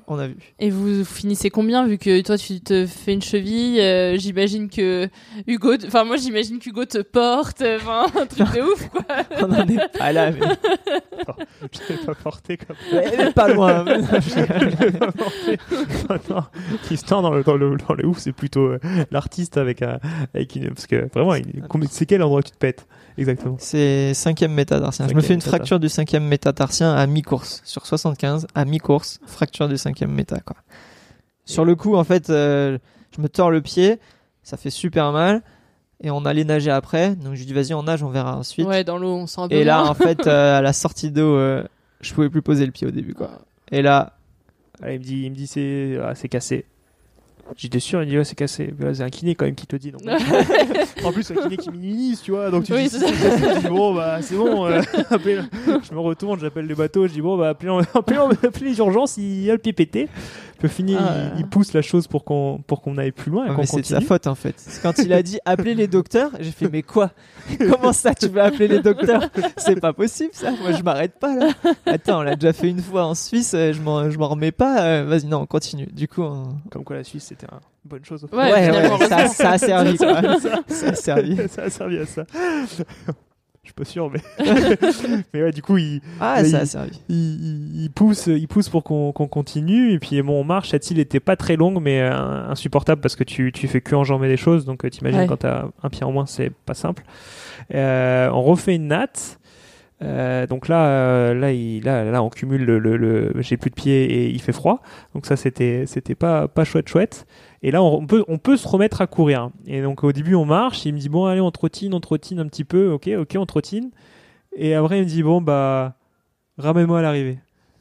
on a vu. Et vous finissez combien, vu que toi tu te fais une cheville, euh, j'imagine que Hugo, enfin moi j'imagine qu'Hugo te porte, enfin un truc de ouf quoi. On en est pas là, mais... Non, je l'ai pas porté comme ça. Ouais, mais pas loin. Mais non, je l'ai pas porté. Non, non. Tristan, dans le, dans le, dans le ouf, c'est plutôt euh, l'artiste avec, un, avec une... Parce que vraiment, il, c'est quel endroit que tu te pètes exactement? C'est cinquième métatarsien. Je me fais une fracture du cinquième métatarsien à mi-course. Sur soixante-quinze, à mi-course, fracture du cinquième méta, quoi. Sur le coup, en fait, euh, je me tords le pied, ça fait super mal, et on allait nager après, donc je dis vas-y, on nage, on verra ensuite. Ouais, dans l'eau, on sent un peu Et là, moins. en fait, euh, à la sortie d'eau, euh, je pouvais plus poser le pied au début, quoi. Et là... Ah, il me dit, il me dit c'est, ah, c'est cassé. J'étais sûr, il dit ouais, c'est cassé. Mais là, c'est un kiné quand même qui te dit. Donc, en plus, c'est un kiné qui minimise, tu vois. Donc tu oui, dis, c'est c'est cassé, je dis bon, bah c'est bon. Euh, appelez, je me retourne, j'appelle le bateau, je dis bon, bah appelez, appelez, appelez les urgences, il y a le pied pété. Puis au final, ah, il, il pousse la chose pour qu'on, pour qu'on aille plus loin. Et ouais, qu'on mais continue. C'est de sa faute en fait. C'est quand il a dit appelez les docteurs, j'ai fait mais quoi? Comment ça tu veux appeler les docteurs? C'est pas possible ça. Moi je m'arrête pas là. Attends, on l'a déjà fait une fois en Suisse, je m'en, je m'en remets pas. Euh, vas-y non, on continue. Du coup, on... comme quoi la Suisse c'était une bonne chose. Ouais, ouais, ouais ça, ça a servi. ça, quoi. Ça, ça a servi. Ça a servi à ça. Je suis pas sûr, mais mais ouais, du coup, il ah, là, ça il, a servi. Il, il, il pousse, il pousse pour qu'on, qu'on continue. Et puis bon, on marche. Cette île était pas très longue, mais euh, insupportable parce que tu tu fais que enjamber les choses. Donc t'imagines ouais. Quand t'as un pied en moins, c'est pas simple. Euh, on refait une natte. Euh, donc là, euh, là, il, là, là, on cumule le, le, le, j'ai plus de pied et il fait froid. Donc ça, c'était, c'était pas, pas chouette, chouette. Et là, on peut, on peut se remettre à courir. Et donc au début, on marche. Il me dit bon, allez, on trottine, on trottine un petit peu. Ok, ok, on trottine. Et après, il me dit bon, bah, ramène-moi à l'arrivée.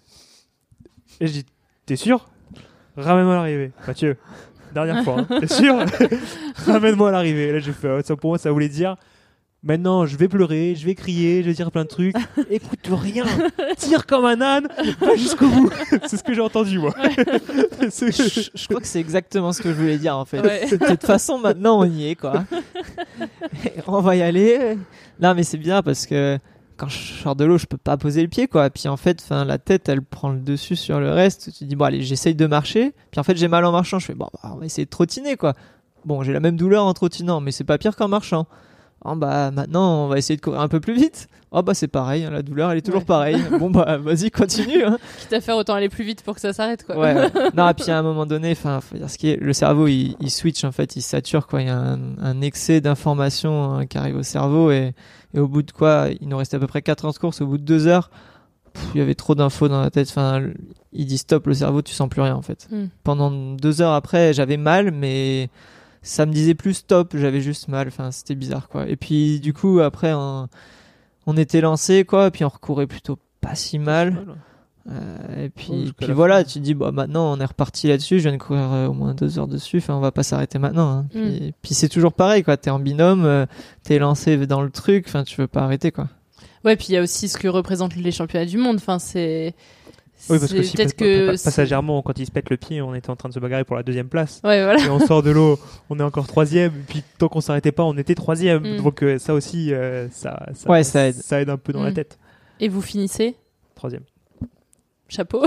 Et je dis, t'es sûr? Ramène-moi à l'arrivée, Mathieu. Dernière fois, hein. T'es sûr? Ramène-moi à l'arrivée. Et là, j'ai fait, ça, pour moi, ça voulait dire. Maintenant, je vais pleurer, je vais crier, je vais dire plein de trucs. Écoute rien, tire comme un âne, va jusqu'au bout. C'est ce que j'ai entendu, moi. Ouais. je, je crois que c'est exactement ce que je voulais dire, en fait. Ouais. De toute façon, maintenant, on y est, quoi. On va y aller. Non, mais c'est bien parce que quand je sors de l'eau, je peux pas poser le pied, quoi. Puis en fait, fin, la tête, elle prend le dessus sur le reste. Tu dis, bon, allez, j'essaye de marcher. Puis en fait, j'ai mal en marchant. Je fais, bon, bah, on va essayer de trottiner, quoi. Bon, j'ai la même douleur en trottinant, mais c'est pas pire qu'en marchant. Oh bah maintenant on va essayer de courir un peu plus vite. Oh bah c'est pareil, hein, la douleur elle est toujours ouais. pareille. Bon bah vas-y continue. Hein. Quitte à faire autant aller plus vite pour que ça s'arrête quoi. Ouais. ouais. Non et puis à un moment donné, enfin faut dire ce qui est, le cerveau il, il switch en fait, il sature quoi. Il y a un, un excès d'informations hein, qui arrive au cerveau et, et au bout de quoi, il nous restait à peu près quatre heures de course. Au bout de deux heures, pff, il y avait trop d'infos dans la tête. Enfin il dit stop, le cerveau tu sens plus rien en fait. Mm. Pendant deux heures après j'avais mal mais ça me disait plus stop, j'avais juste mal, enfin c'était bizarre quoi. Et puis du coup après on, on était lancé quoi, et puis on recourait plutôt pas si mal. Euh, et puis, oh, puis voilà, fin. Tu te dis bah maintenant on est reparti là-dessus, je viens de courir euh, au moins deux heures dessus, enfin on va pas s'arrêter maintenant. Hein. Mm. Puis, puis c'est toujours pareil quoi, t'es en binôme, euh, t'es lancé dans le truc, enfin tu veux pas arrêter quoi. Ouais, puis il y a aussi ce que représentent les championnats du monde, enfin c'est. Oui, parce c'est que si peut-être pas, que pas, passagèrement, quand il se pète le pied, on était en train de se bagarrer pour la deuxième place. Ouais, voilà. Et on sort de l'eau, on est encore troisième. Et puis tant qu'on s'arrêtait pas, on était troisième. Mm. Donc euh, ça aussi, euh, ça, ça, ouais, ça aide. Ça aide un peu dans mm. la tête. Et vous finissez ? Troisième. Chapeau.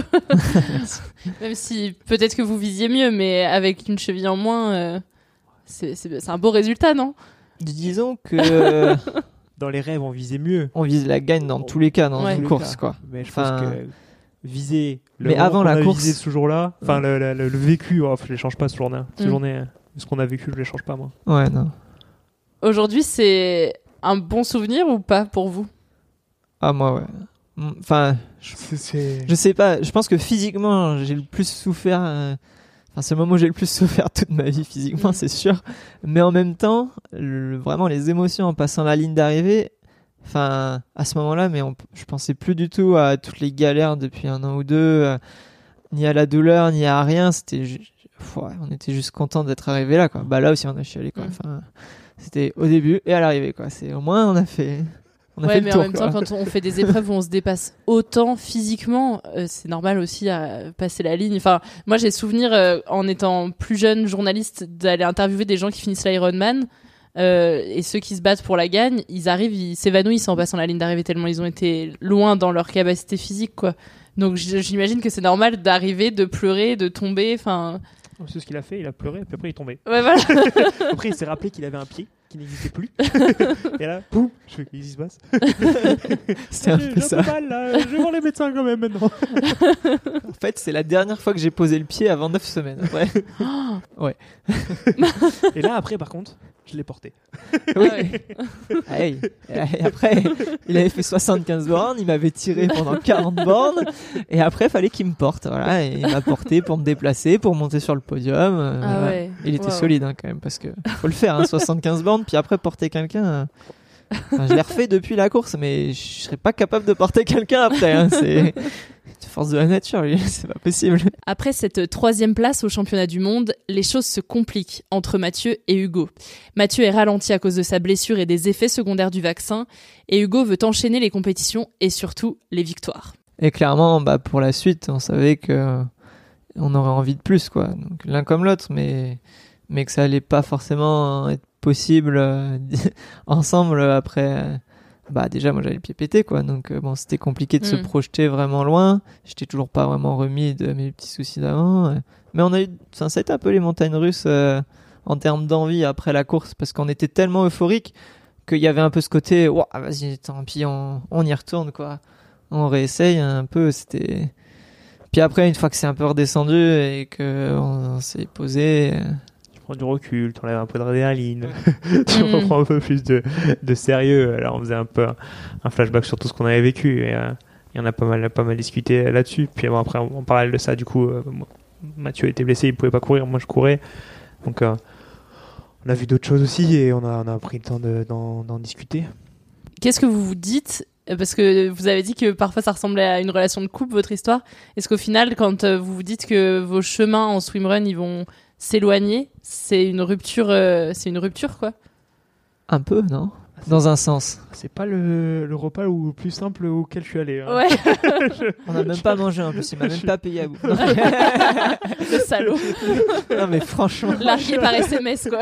Même si peut-être que vous visiez mieux, mais avec une cheville en moins, euh, c'est, c'est, c'est un beau résultat, non ? Disons que dans les rêves, on visait mieux. On vise la gagne dans on... tous les cas, dans ouais. une course, quoi. Mais je enfin... pense que viser le mais avant la course visé ce jour-là, enfin ouais. le, le, le vécu, oh, je les change pas ce journée. Ce mm. journée, ce qu'on a vécu, je les change pas moi. Ouais, non. Aujourd'hui, c'est un bon souvenir ou pas pour vous ? Ah moi ouais. Enfin, je, je sais pas. Je pense que physiquement, j'ai le plus souffert. Euh... Enfin, c'est le moment où j'ai le plus souffert toute ma vie physiquement, c'est sûr. Mais en même temps, le, vraiment les émotions en passant la ligne d'arrivée. Enfin, à ce moment-là, mais on, je pensais plus du tout à toutes les galères depuis un an ou deux, euh, ni à la douleur, ni à rien. C'était, ju- ouais, on était juste content d'être arrivé là, quoi. Bah là aussi, on a chialé, quoi. Enfin, c'était au début et à l'arrivée, quoi. C'est au moins on a fait. On a ouais, fait mais le tour, en même quoi. temps, quand on fait des épreuves où on se dépasse autant physiquement, euh, c'est normal aussi à passer la ligne. Enfin, moi, j'ai souvenir euh, en étant plus jeune journaliste d'aller interviewer des gens qui finissent l'Ironman. Euh, et ceux qui se battent pour la gagne, ils arrivent, ils s'évanouissent en passant la ligne d'arrivée tellement ils ont été loin dans leur capacité physique, quoi. Donc j'imagine que c'est normal d'arriver, de pleurer, de tomber, enfin... C'est ce qu'il a fait, il a pleuré, puis après il est tombé. Ouais, voilà. Après il s'est rappelé qu'il avait un pied qui n'existait plus. Et là, poum, je fais, qu'est-ce qui se passe? C'est un peu ça. J'ai un peu mal là, je vais voir les médecins quand même maintenant. En fait, c'est la dernière fois que j'ai posé le pied avant neuf semaines. Après. Ouais. Et là, après, par contre, je l'ai porté. Oui. Ah, hey. Et après, il avait fait soixante-quinze bornes, il m'avait tiré pendant quarante bornes, et après, il fallait qu'il me porte. Voilà, et il m'a porté pour me déplacer, pour monter sur le podium. Euh, ah voilà. ouais. Il était wow. solide hein, quand même, parce que faut le faire, hein, soixante-quinze bornes, puis après porter quelqu'un. Euh... Enfin, je l'ai refait depuis la course, mais je serais pas capable de porter quelqu'un après. Hein, c'est force de la nature, lui. C'est pas possible. Après cette troisième place au championnat du monde, les choses se compliquent entre Mathieu et Hugo. Mathieu est ralenti à cause de sa blessure et des effets secondaires du vaccin, et Hugo veut enchaîner les compétitions et surtout les victoires. Et clairement, bah, pour la suite, on savait que on aurait envie de plus, quoi. Donc, l'un comme l'autre, mais, mais que ça allait pas forcément être possible euh, ensemble après. Bah déjà moi j'avais le pied pété quoi, donc euh, bon c'était compliqué de mmh. se projeter vraiment loin. J'étais toujours pas vraiment remis de mes petits soucis d'avant, euh. mais on a eu, ça, ça a été un peu les montagnes russes euh, en termes d'envie après la course, parce qu'on était tellement euphorique qu'il y avait un peu ce côté, ouah vas-y tant pis on, on y retourne quoi, on réessaye un peu. C'était puis après une fois que c'est un peu redescendu et que on, on s'est posé. Euh... Tu prends du recul, tu enlèves un peu d'adrénaline, tu mmh. reprends un peu plus de, de sérieux. Alors on faisait un peu un, un flashback sur tout ce qu'on avait vécu, et euh, il y en a pas mal, pas mal discuté là-dessus. Puis bon, après, en parallèle de ça, du coup, euh, Mathieu était blessé, il pouvait pas courir, moi je courais. Donc euh, on a vu d'autres choses aussi, et on a, on a pris le temps de, d'en, d'en discuter. Qu'est-ce que vous vous dites? Parce que vous avez dit que parfois ça ressemblait à une relation de couple, votre histoire. Est-ce qu'au final, quand vous vous dites que vos chemins en swimrun, ils vont s'éloigner, c'est une rupture, euh, c'est une rupture quoi? Un peu, non? Dans un sens. C'est pas le, le repas le plus simple auquel je suis allé. Hein. Ouais. je, On n'a même pas mangé en plus, il m'a même pas payé à bout. Le salaud. Non mais franchement. Largué par S M S quoi.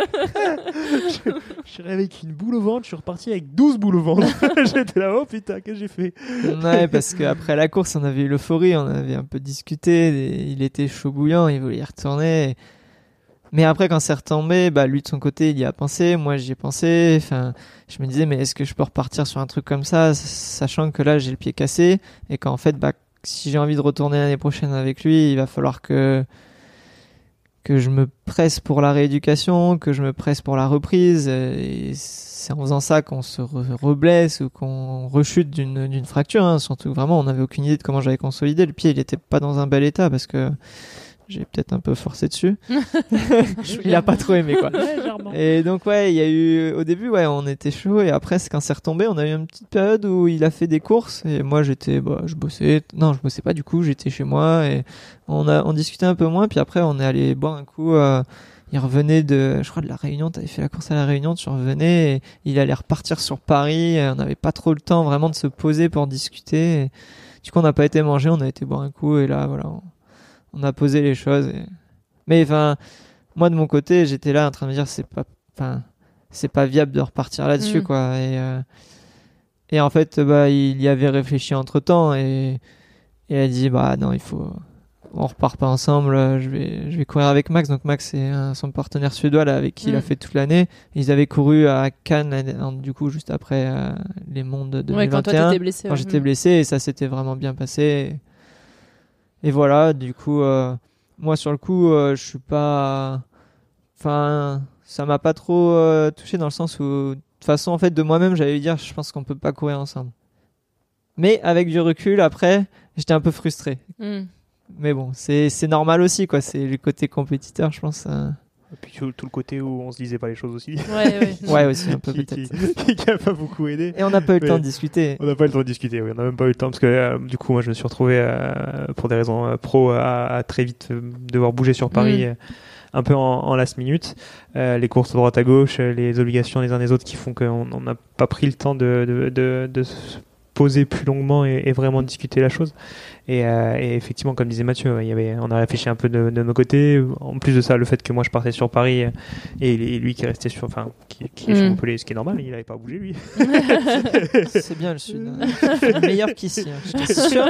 je, je suis arrivé avec une boule au ventre, je suis reparti avec douze boules au ventre. J'étais là, oh putain, qu'est-ce que j'ai fait? Ouais, parce qu'après la course, on avait eu l'euphorie, on avait un peu discuté, et il était chaud bouillant, il voulait y retourner. Et... Mais après, quand c'est retombé, bah, lui de son côté, il y a pensé, moi j'y ai pensé. Enfin, je me disais, mais est-ce que je peux repartir sur un truc comme ça, sachant que là j'ai le pied cassé, et qu'en fait, bah, si j'ai envie de retourner l'année prochaine avec lui, il va falloir que que je me presse pour la rééducation, que je me presse pour la reprise. Et c'est en faisant ça qu'on se re- reblesse ou qu'on rechute d'une, d'une fracture. Hein. Surtout que vraiment, on n'avait aucune idée de comment j'avais consolidé. Le pied, il était pas dans un bel état parce que j'ai peut-être un peu forcé dessus. Il a pas trop aimé quoi. Et donc ouais, il y a eu au début ouais, on était chaud, et après quand c'est retombé, on a eu une petite période où il a fait des courses et moi j'étais bah je bossais. Non, je bossais pas du coup, j'étais chez moi et on a on discutait un peu moins, puis après on est allé boire un coup euh, il revenait de je crois de la Réunion, t'avais fait la course à la Réunion, tu revenais et il allait repartir sur Paris, et on n'avait pas trop le temps vraiment de se poser pour discuter. Et du coup, on n'a pas été manger, on a été boire un coup, et là voilà, on, on a posé les choses. Et... Mais enfin, moi de mon côté, j'étais là en train de me dire c'est pas, enfin, c'est pas viable de repartir là-dessus, mmh. quoi. Et euh, et en fait, bah, il y avait réfléchi entre temps, et et elle a dit bah non, il faut, on repart pas ensemble. Je vais je vais courir avec Max. Donc Max c'est un, son partenaire suédois là avec qui mmh. il a fait toute l'année. Ils avaient couru à Cannes du coup juste après euh, les mondes de deux mille vingt et un. Ouais, quand toi t'étais blessé. Quand ouais. j'étais blessé, et ça s'était vraiment bien passé. Et, et voilà, du coup, euh, moi sur le coup, euh, je suis pas, enfin, ça m'a pas trop euh, touché dans le sens où, de toute façon, en fait, de moi-même, j'allais lui dire, je pense qu'on peut pas courir ensemble. Mais avec du recul, après, j'étais un peu frustré. Mm. Mais bon, c'est c'est normal aussi, quoi. C'est le côté compétiteur, je pense. Euh... Et puis tout, tout le côté où on se disait pas les choses aussi. Ouais, ouais. ouais, aussi, un peu qui, peut-être. Qui, qui a pas beaucoup aidé. Et on n'a pas eu le mais temps de discuter. On n'a pas eu le temps de discuter, oui. On n'a même pas eu le temps parce que euh, du coup, moi, je me suis retrouvé euh, pour des raisons euh, pro à, à très vite euh, devoir bouger sur Paris. Mm. Euh, un peu en, en last minute, euh, les courses de droite à gauche, les obligations les uns des autres qui font qu'on n'a pas pris le temps de, de, de, de poser plus longuement et, et vraiment discuter la chose. Et, euh, et effectivement, comme disait Mathieu, il y avait, on a réfléchi un peu de, de nos côtés. En plus de ça, le fait que moi je partais sur Paris et, et lui qui restait sur, enfin, qui, qui est sur Montpellier, ce qui est normal, il n'avait pas bougé lui. C'est bien le sud, hein. Meilleur qu'ici, hein, je t'assure.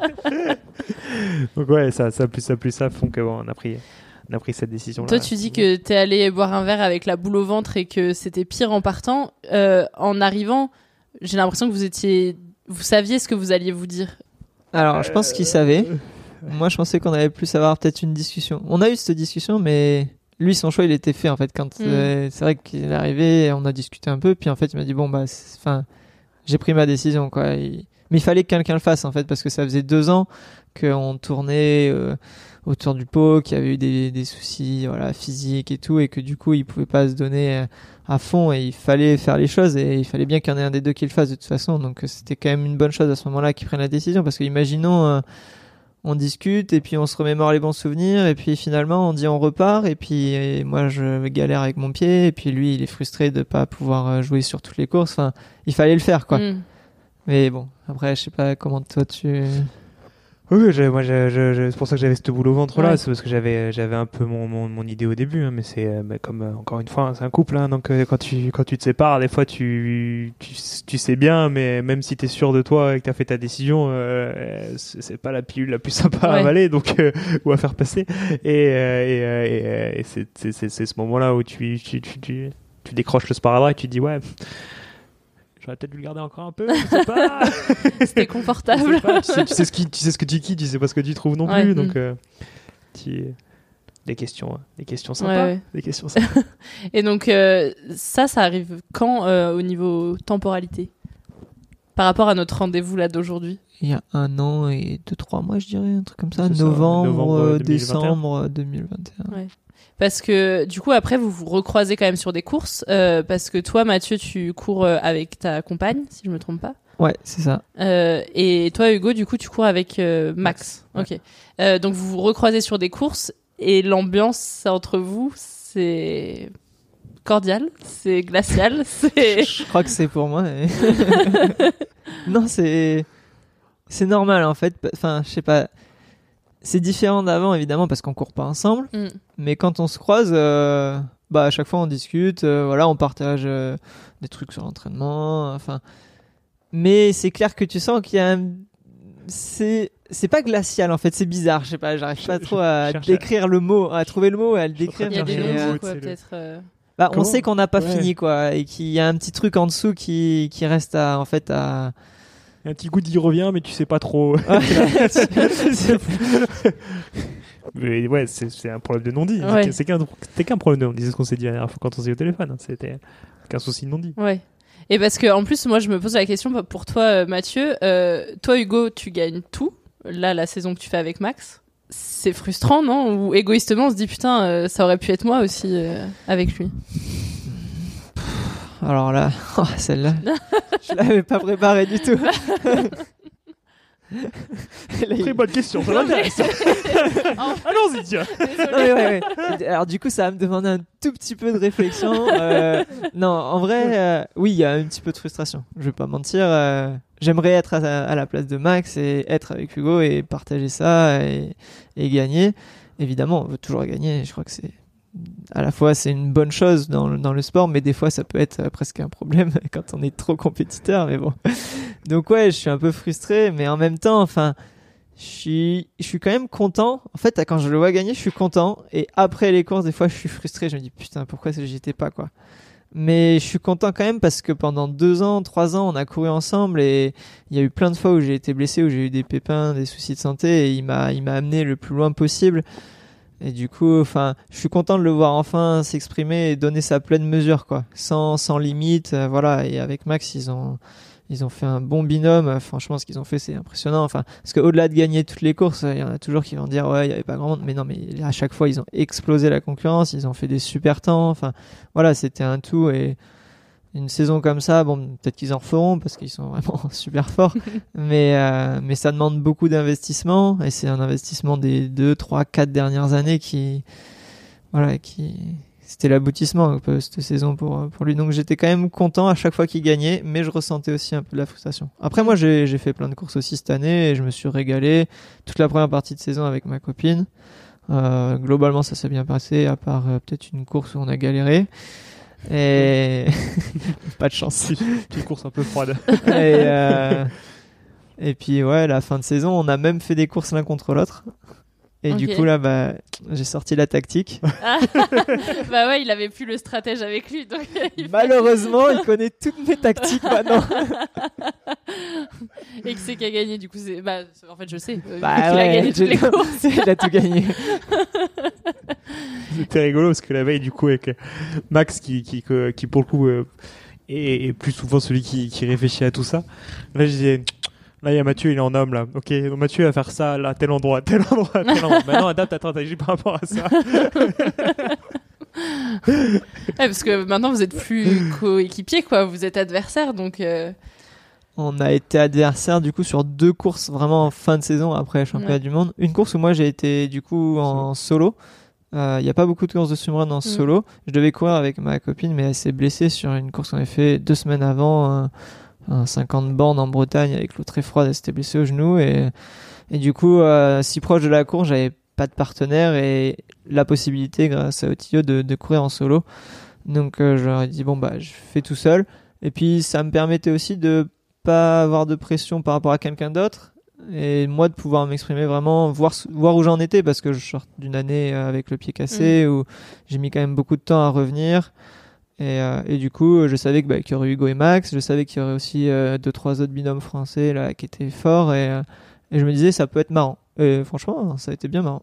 Donc ouais, ça, ça plus ça plus ça font que bon, on a pris. On a pris cette décision-là. Toi, tu dis que t'es allé boire un verre avec la boule au ventre et que c'était pire en partant. Euh, en arrivant, j'ai l'impression que vous étiez, vous saviez ce que vous alliez vous dire. Alors, je pense qu'il savait. Moi, je pensais qu'on allait plus avoir peut-être une discussion. On a eu cette discussion, mais lui, son choix, il était fait en fait. Quand mm. euh, c'est vrai qu'il est arrivé, on a discuté un peu, puis en fait, il m'a dit bon bah, enfin, j'ai pris ma décision quoi. Il... Mais il fallait que quelqu'un le fasse en fait, parce que ça faisait deux ans qu'on tournait. Euh, autour du pot, qui avait eu des, des soucis voilà, physiques et tout, et que du coup, il pouvait pas se donner à fond, et il fallait faire les choses, et il fallait bien qu'il y en ait un des deux qui le fasse de toute façon. Donc c'était quand même une bonne chose à ce moment-là qu'il prenne la décision, parce que imaginons, euh, on discute, et puis on se remémore les bons souvenirs, et puis finalement on dit on repart, et puis et moi je galère avec mon pied, et puis lui il est frustré de pas pouvoir jouer sur toutes les courses. Enfin, il fallait le faire quoi. Mm. Mais bon, après je sais pas comment toi tu... Oui, j'ai, moi, j'ai, j'ai, c'est pour ça que j'avais cette boule au ventre là, ouais. C'est parce que j'avais, j'avais un peu mon, mon, mon idée au début, hein, mais c'est euh, bah, comme euh, encore une fois, hein, c'est un couple, hein, donc euh, quand tu, quand tu te sépares, des fois tu, tu, tu sais bien, mais même si t'es sûr de toi et que t'as fait ta décision, euh, c'est, c'est pas la pilule la plus sympa ouais. à avaler, donc euh, ou à faire passer, et, euh, et, euh, et, euh, et c'est, c'est, c'est, c'est ce moment-là où tu, tu, tu, tu, tu décroches le sparadrap et tu te dis ouais. J'aurais peut-être dû le garder encore un peu, je sais pas. C'était confortable. Pas, tu, sais, tu, sais ce qui, tu sais ce que tu quittes, tu sais pas ce que tu trouves non ouais, plus. Donc, euh, tu... des questions, des questions sympas. Ouais, ouais. Des questions sympas. Et donc, euh, ça, ça arrive quand euh, au niveau temporalité par rapport à notre rendez-vous là d'aujourd'hui? Il y a un an et deux, trois mois, je dirais, un truc comme ça. Novembre, novembre décembre deux mille vingt et un. Ouais. Parce que du coup après vous vous recroisez quand même sur des courses euh, parce que toi Mathieu tu cours euh, avec ta compagne si je me trompe pas. Ouais c'est ça. Euh, et toi Hugo du coup tu cours avec euh, Max. Max. Ok. Euh, donc vous vous recroisez sur des courses et l'ambiance entre vous c'est cordial, c'est glacial, c'est. Je crois que c'est pour moi. Mais... non c'est c'est normal en fait. Enfin je sais pas. C'est différent d'avant évidemment parce qu'on court pas ensemble, mm. mais quand on se croise, euh, bah à chaque fois on discute, euh, voilà, on partage euh, des trucs sur l'entraînement, enfin. Mais c'est clair que tu sens qu'il y a un, c'est c'est pas glacial en fait, c'est bizarre, je sais pas, j'arrive pas trop à décrire à... le mot, à trouver le mot, et à le décrire. Il y a des noms quoi peut-être. Euh... Bah on sait qu'on n'a pas ouais. fini quoi, et qu'il y a un petit truc en dessous qui qui reste à en fait à. Un petit goût d'y revient, mais tu sais pas trop. Mais ouais, c'est, c'est un problème de non-dit. Ouais. C'est, qu'un, c'est qu'un problème de non-dit. C'est ce qu'on s'est dit la dernière fois quand on s'est eu au téléphone. C'était qu'un souci de non-dit. Ouais. Et parce que en plus, moi, je me pose la question pour toi, Mathieu. Euh, toi, Hugo, tu gagnes tout. Là, la saison que tu fais avec Max, c'est frustrant, non? Ou égoïstement, on se dit putain, euh, ça aurait pu être moi aussi euh, avec lui. Alors là, oh, celle-là, je l'avais pas préparée du tout. Très bonne question, ça m'intéresse. Allons-y, tiens. Non, mais ouais, ouais. Alors du coup, ça va me demander un tout petit peu de réflexion. Euh, non, en vrai, euh, oui, il y a un petit peu de frustration. Je vais pas mentir. Euh, j'aimerais être à, à la place de Max et être avec Hugo et partager ça et, et gagner. Évidemment, on veut toujours gagner. Je crois que c'est à la fois c'est une bonne chose dans le, dans le sport, mais des fois ça peut être presque un problème quand on est trop compétiteur, mais bon. Donc ouais, je suis un peu frustré, mais en même temps, enfin, je suis, je suis quand même content. En fait, quand je le vois gagner, je suis content, et après les courses, des fois, je suis frustré. Je me dis putain, pourquoi j'y étais pas quoi. Mais je suis content quand même parce que pendant deux ans, trois ans, on a couru ensemble, et il y a eu plein de fois où j'ai été blessé, où j'ai eu des pépins, des soucis de santé, et il m'a, il m'a amené le plus loin possible. Et du coup, enfin, je suis content de le voir enfin s'exprimer et donner sa pleine mesure, quoi, sans sans limite, euh, voilà. Et avec Max, ils ont ils ont fait un bon binôme. Franchement, ce qu'ils ont fait, c'est impressionnant. Enfin, parce que au-delà de gagner toutes les courses, il y en a toujours qui vont dire ouais, il y avait pas grand monde. Mais non, mais à chaque fois, ils ont explosé la concurrence. Ils ont fait des super temps. Enfin, voilà, c'était un tout. Et une saison comme ça, bon, peut-être qu'ils en referont parce qu'ils sont vraiment super forts, mais euh, mais ça demande beaucoup d'investissement, et c'est un investissement des deux, trois, quatre dernières années qui, voilà, qui c'était l'aboutissement un peu, cette saison pour, pour lui. Donc j'étais quand même content à chaque fois qu'il gagnait, mais je ressentais aussi un peu de la frustration. Après, moi, j'ai, j'ai fait plein de courses aussi cette année et je me suis régalé toute la première partie de saison avec ma copine. Euh, globalement, ça s'est bien passé, à part euh, peut-être une course où on a galéré. Et pas de chance. Une course un peu froide. et, euh... et puis, ouais, la fin de saison, on a même fait des courses l'un contre l'autre. Et okay. Du coup, là, bah, j'ai sorti la tactique. Ah. Bah ouais, il avait plus le stratège avec lui. Donc il Malheureusement, il connaît toutes mes tactiques maintenant. Et qui c'est qui a gagné, du coup c'est... Bah, en fait, je sais. Bah il ouais, a gagné toutes les courses. Il a tout gagné. C'était rigolo parce que la veille, du coup, avec Max, qui, qui, qui pour le coup, euh, est, est plus souvent celui qui, qui réfléchit à tout ça. Là, je disais... Là, il y a Mathieu, il est en homme, là. Ok, donc Mathieu va faire ça, là, tel endroit, tel endroit, tel endroit. Maintenant, adapte ta stratégie par rapport à ça. Ouais, parce que maintenant, vous êtes plus coéquipiers, quoi. Vous êtes adversaires, donc... Euh... On a été adversaires, du coup, sur deux courses vraiment en fin de saison après le championnat ouais. du monde. Une course où moi, j'ai été, du coup, en solo. Il euh, n'y a pas beaucoup de courses de swimrun en solo. Mmh. Je devais courir avec ma copine, mais elle s'est blessée sur une course qu'on avait fait deux semaines avant... Euh, un cinquante bornes en Bretagne avec l'eau très froide, elle s'était blessée au genou et, et du coup euh, si proche de la course j'avais pas de partenaire et la possibilité grâce à Otio de, de courir en solo, donc euh, je leur ai dit bon bah je fais tout seul et puis ça me permettait aussi de pas avoir de pression par rapport à quelqu'un d'autre et moi de pouvoir m'exprimer vraiment, voir, voir où j'en étais parce que je sors d'une année avec le pied cassé mmh. où j'ai mis quand même beaucoup de temps à revenir. Et, euh, et du coup, je savais que, bah, qu'il y aurait Hugo et Max, je savais qu'il y aurait aussi euh, deux, trois autres binômes français là, qui étaient forts et, euh, et je me disais ça peut être marrant. Et franchement, ça a été bien marrant.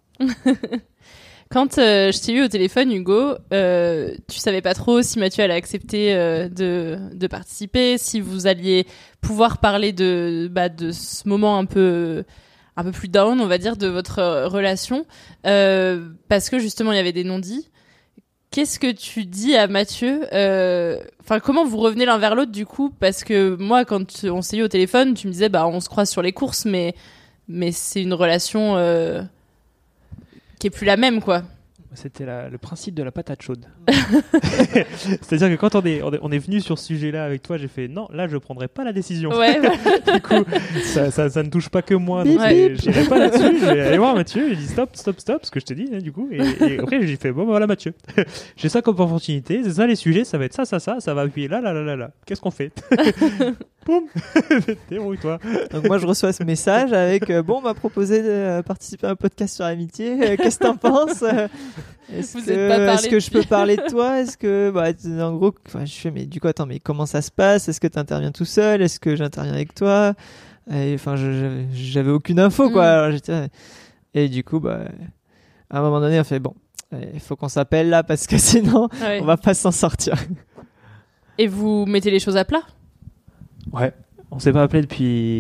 Quand euh, je t'ai eu au téléphone, Hugo, euh, tu savais pas trop si Mathieu allait accepter euh, de, de participer, si vous alliez pouvoir parler de, bah, de ce moment un peu... un peu plus down, on va dire, de votre relation, euh, parce que justement, il y avait des non-dits. Qu'est-ce que tu dis à Mathieu ? euh, Enfin, comment vous revenez l'un vers l'autre du coup ? Parce que moi, quand on s'est eu au téléphone, tu me disais, bah, on se croise sur les courses, mais mais c'est une relation euh, qui est plus la même, quoi. C'était la, le principe de la patate chaude. C'est-à-dire que quand on est, on est, on est venu sur ce sujet-là avec toi, j'ai fait non, là je prendrai pas la décision. Ouais, ouais. Du coup, ça, ça, ça ne touche pas que moi. Donc ouais. J'irai pas là-dessus. Je vais aller voir Mathieu. J'ai dit stop, stop, stop, ce que je te dis, hein, du coup. Et, et après, j'ai fait bon, bah, voilà Mathieu. J'ai ça comme opportunité. C'est ça les sujets. Ça va être ça, ça, ça. Ça va appuyer là, là, là, là, là. Qu'est-ce qu'on fait ? Boum. Débrouille-toi. Donc moi je reçois ce message avec euh, bon on m'a proposé de euh, participer à un podcast sur l'amitié, euh, qu'est-ce que t'en penses, euh, est-ce, Vous que, êtes pas parlé est-ce que je peux parler de toi, est-ce que bah en gros je fais mais du coup attends mais comment ça se passe, est-ce que t'interviens tout seul, est-ce que j'interviens avec toi, enfin je, je, j'avais aucune info quoi. Mm. Alors, j'étais... et du coup bah à un moment donné on fait bon il faut qu'on s'appelle là parce que sinon ouais. on va pas s'en sortir. Et vous mettez les choses à plat? Ouais, on s'est pas appelé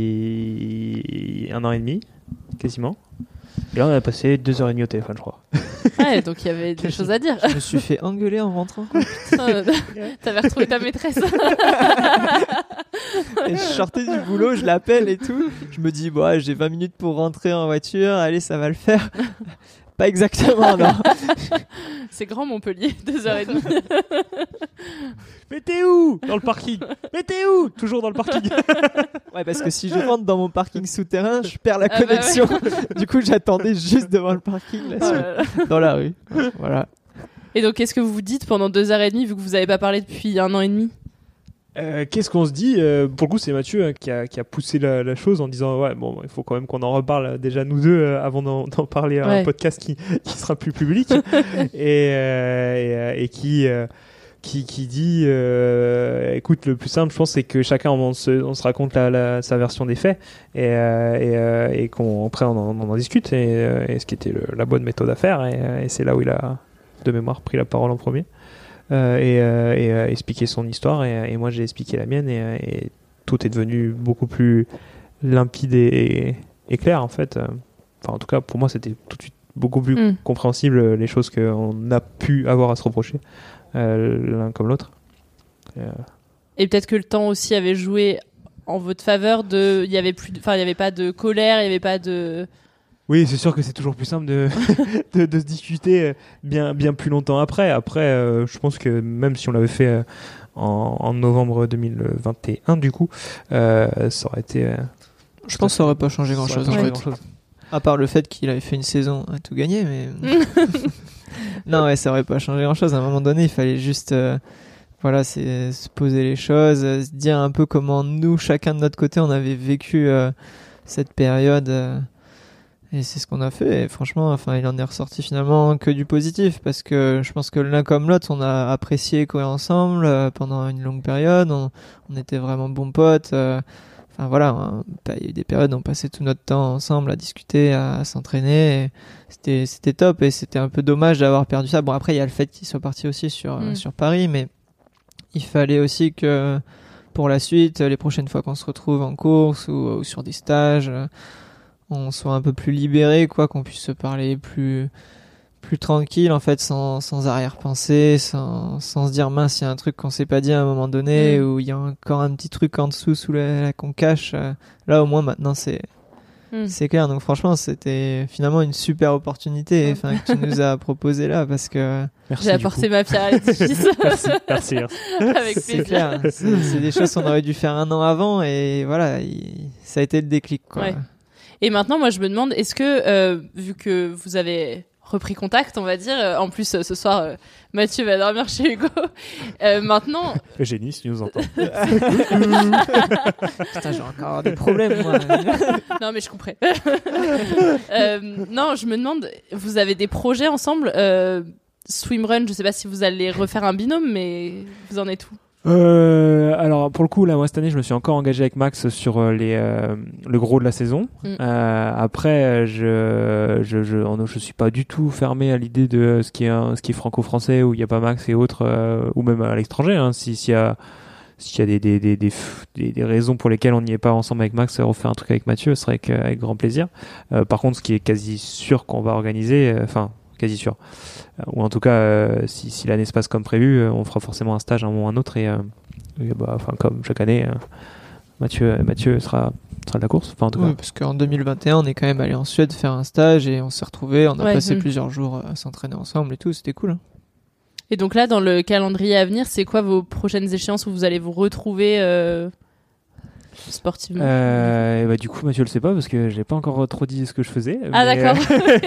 depuis un an et demi, quasiment. Et là, on a passé deux heures et demie au téléphone, je crois. Ouais, donc il y avait des choses à dire. Je me suis fait engueuler en rentrant. Putain, t'avais retrouvé ta maîtresse. Et je sortais du boulot, je l'appelle et tout. Je me dis, bon, j'ai vingt minutes pour rentrer en voiture, allez, ça va le faire. Pas exactement, non. C'est grand Montpellier, deux heures et demie. Mais t'es où ? Dans le parking. Mais t'es où ? Toujours dans le parking. Ouais, parce que si je rentre dans mon parking souterrain, je perds la ah connexion. Bah ouais. Du coup, j'attendais juste devant le parking, là, oh là là. Dans la rue. Voilà. Et donc, qu'est-ce que vous vous dites pendant deux heures et demie, vu que vous n'avez pas parlé depuis un an et demi ? Euh, qu'est-ce qu'on se dit euh, Pour le coup, c'est Mathieu hein, qui, a, qui a poussé la, la chose en disant ouais bon, il faut quand même qu'on en reparle déjà nous deux euh, avant d'en, d'en parler à ouais. un podcast qui qui sera plus public et, euh, et et qui euh, qui qui dit euh, écoute, le plus simple, je pense, c'est que chacun on se on se raconte la, la sa version des faits et euh, et, euh, et qu'on après on en, on en discute et, euh, et ce qui était le, la bonne méthode à faire et, et c'est là où il a de mémoire pris la parole en premier. Euh, et, euh, et euh, expliquer son histoire et, et moi j'ai expliqué la mienne et, et tout est devenu beaucoup plus limpide et, et clair en fait. Enfin en tout cas pour moi c'était tout de suite beaucoup plus mm. compréhensible les choses qu'on a pu avoir à se reprocher euh, l'un comme l'autre. Et, euh... et peut-être que le temps aussi avait joué en votre faveur, de il y avait plus enfin il y avait pas de colère, il y avait pas de Oui, c'est sûr que c'est toujours plus simple de, de, de se discuter bien, bien plus longtemps après. Après, euh, je pense que même si on l'avait fait euh, en, en novembre deux mille vingt et un, du coup, euh, ça aurait été... Euh, je pense que ça aurait pas changé grand-chose. Pas en changé fait. grand-chose. À part le fait qu'il avait fait une saison à tout gagner, mais... non, ouais, ça aurait pas changé grand-chose. À un moment donné, il fallait juste... Euh... Voilà, c'est se poser les choses, se dire un peu comment nous, chacun de notre côté, on avait vécu euh, cette période. Euh, et c'est ce qu'on a fait. Et franchement, enfin, il en est ressorti finalement que du positif, parce que je pense que l'un comme l'autre, on a apprécié courir ensemble euh, pendant une longue période. On, on était vraiment bons potes. Euh, enfin voilà, on, il y a eu des périodes où on passait tout notre temps ensemble à discuter, à, à s'entraîner. Et c'était, c'était top. Et c'était un peu dommage d'avoir perdu ça. Bon, après, il y a le fait qu'il soit parti aussi sur mm. sur Paris, mais il fallait aussi que pour la suite, les prochaines fois qu'on se retrouve en course ou, ou sur des stages, on soit un peu plus libéré, quoi, qu'on puisse se parler plus plus tranquille, en fait, sans sans arrière-pensée, sans sans se dire mince, il y a un truc qu'on s'est pas dit à un moment donné, mmh. ou il y a encore un petit truc en dessous sous la, la qu'on cache. Là, au moins, maintenant, c'est mmh. c'est clair. Donc franchement, c'était finalement une super opportunité, enfin, que tu nous as proposé là, parce que merci, j'ai apporté ma pierre à l'édifice. merci, merci, merci. Avec plaisir. C'est clair. C'est, c'est des choses qu'on aurait dû faire un an avant, et voilà, il, ça a été le déclic, quoi. Ouais. Et maintenant, moi, je me demande, est-ce que, euh, vu que vous avez repris contact, on va dire, euh, en plus, euh, ce soir, euh, Mathieu va dormir chez Hugo, euh, maintenant... Eugénie, si tu nous entends. Putain, j'ai encore des problèmes, moi. Non, mais je comprends. euh, non, je me demande, vous avez des projets ensemble, euh, Swimrun, je sais pas si vous allez refaire un binôme, mais vous en êtes où? Euh, alors pour le coup là moi cette année je me suis encore engagé avec Max sur euh, les euh, le gros de la saison. Mm. Euh, après je je je je suis pas du tout fermé à l'idée de ce qui est un, ce qui est franco-français où il y a pas Max et autres euh, ou même à l'étranger hein, si s'il y a s'il y a des des, des des des des raisons pour lesquelles on n'y est pas ensemble avec Max, refaire un truc avec Mathieu, ce serait avec, avec grand plaisir. Euh, par contre ce qui est quasi sûr qu'on va organiser, enfin euh, quasi sûr. Ou en tout cas, euh, si, si l'année se passe comme prévu, euh, on fera forcément un stage à un moment ou un autre. Et, euh, et bah, enfin, comme chaque année, euh, Mathieu, Mathieu sera, sera de la course. Enfin, en tout oui, cas. parce qu'en deux mille vingt et un, on est quand même allé en Suède faire un stage et on s'est retrouvés. On a ouais, passé mmh. plusieurs jours à s'entraîner ensemble et tout. C'était cool. Hein. Et donc là, dans le calendrier à venir, c'est quoi vos prochaines échéances où vous allez vous retrouver euh, sportivement? euh, et bah, du coup, Mathieu le sait pas parce que j'ai pas encore trop dit ce que je faisais. Ah mais, d'accord.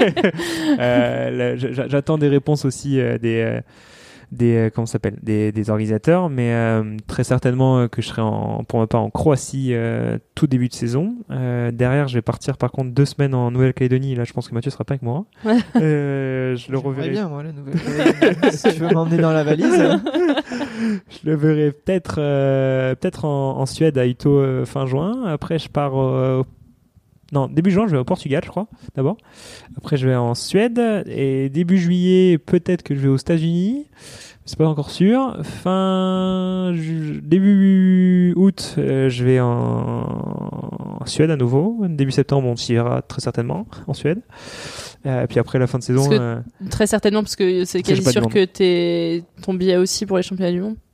euh, là, j'attends des réponses aussi euh, des euh, des euh, comment ça s'appelle des des organisateurs, mais euh, très certainement euh, que je serai en pour ma part en Croatie euh, tout début de saison. Euh, derrière, je vais partir par contre deux semaines en Nouvelle-Calédonie. Là, je pense que Mathieu sera pas avec moi. Ouais. Euh, je le reverrai bien moi la Nouvelle-Calédonie. Si tu veux m'emmener dans la valise. Hein. Je le verrai peut-être euh, peut-être en, en Suède à Ito euh, fin juin. Après, je pars euh, non début juin, je vais au Portugal, je crois d'abord. Après, je vais en Suède et début juillet, peut-être que je vais aux États-Unis. C'est pas encore sûr. Fin ju- début août, euh, je vais en... en Suède à nouveau. Début septembre, on s'y ira très certainement en Suède. Euh, et puis après la fin de saison, que, euh... très certainement parce que c'est quasi sûr que t'es ton billet aussi pour les championnats du monde.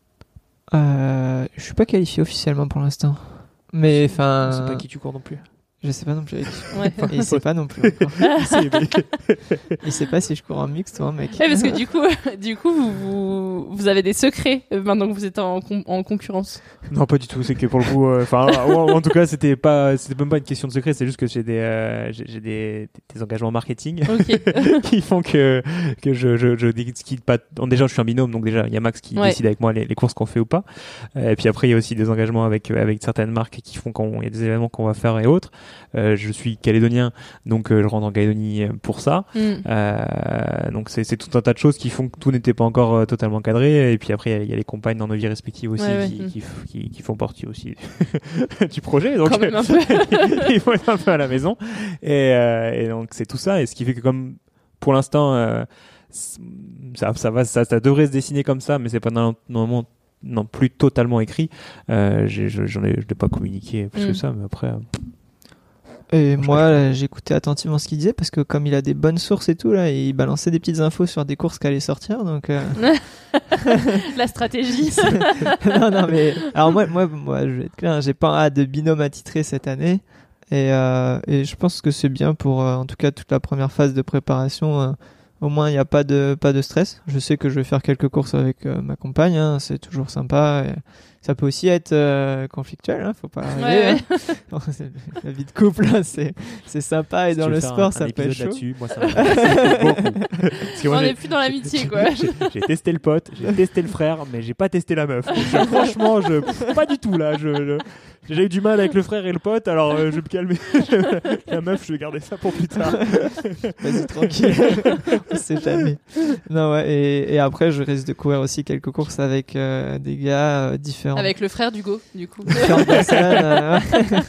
Euh, je suis pas qualifié officiellement pour l'instant, mais enfin. Je sais pas qui tu cours non plus. Je sais pas non plus. Ouais. Enfin, il sait pas non plus encore. Il sait pas si je cours en mixte ou en mec. Ouais, parce que du coup, du coup, vous, vous, vous avez des secrets euh, maintenant que vous êtes en, con- en concurrence. Non, pas du tout. C'est que pour le coup, enfin, euh, en, en tout cas, c'était pas, c'était même pas une question de secret. C'est juste que j'ai des, euh, j'ai, j'ai des, des engagements marketing okay. qui font que que je, je, je décide pas. Déjà, je suis un binôme, donc déjà, il y a Max qui ouais. décide avec moi les, les courses qu'on fait ou pas. Euh, et puis après, il y a aussi des engagements avec avec certaines marques qui font qu'on, il y a des événements qu'on va faire et autres. Euh, je suis calédonien, donc euh, je rentre en Calédonie pour ça. Mm. Euh, donc c'est, c'est tout un tas de choses qui font que tout n'était pas encore euh, totalement cadré. Et puis après, il y, y a les compagnes dans nos vies respectives aussi ouais, qui, ouais. qui, qui, qui font partie aussi du projet. Donc quand même un peu. il faut être un peu à la maison. Et, euh, et donc c'est tout ça. Et ce qui fait que comme pour l'instant, euh, ça, ça va, ça, ça devrait se dessiner comme ça, mais c'est pas normalement non plus totalement écrit. Euh, j'ai, j'en ai, je l'ai pas communiqué plus mm. que ça, mais après. Euh, Et moi, là, j'écoutais attentivement ce qu'il disait parce que comme il a des bonnes sources et tout, là, il balançait des petites infos sur des courses qui allaient sortir, donc. Euh... La stratégie. non, non, mais alors moi, moi, moi, je vais être clair, j'ai pas hâte de binôme attitré cette année. Et, euh, et je pense que c'est bien pour, euh, en tout cas, toute la première phase de préparation. Euh, au moins, il n'y a pas de, pas de stress. Je sais que je vais faire quelques courses avec euh, ma compagne. Hein, c'est toujours sympa. Et ça peut aussi être euh, conflictuel. Hein, faut pas arriver. Ouais, hein. La vie de couple, là, c'est, c'est sympa. Et Si dans tu veux le faire sport, un, ça un peut être chaud. là-dessus, moi, ça m'intéresse beaucoup. Parce que moi, On j'ai- n'est plus dans l'amitié, quoi. J'ai, j'ai testé le pote, j'ai testé le frère, mais j'ai pas testé la meuf. Donc, je- franchement, je, pff, pas du tout là. Je, je- j'ai déjà eu du mal avec le frère et le pote, alors euh, je vais me calmer. La meuf, je vais garder ça pour plus tard. Vas-y, tranquille. On sait jamais. Non, ouais. Et, et après, je risque de courir aussi quelques courses avec euh, des gars euh, différents. Avec le frère d'Hugo, du coup. Différentes personnes. euh,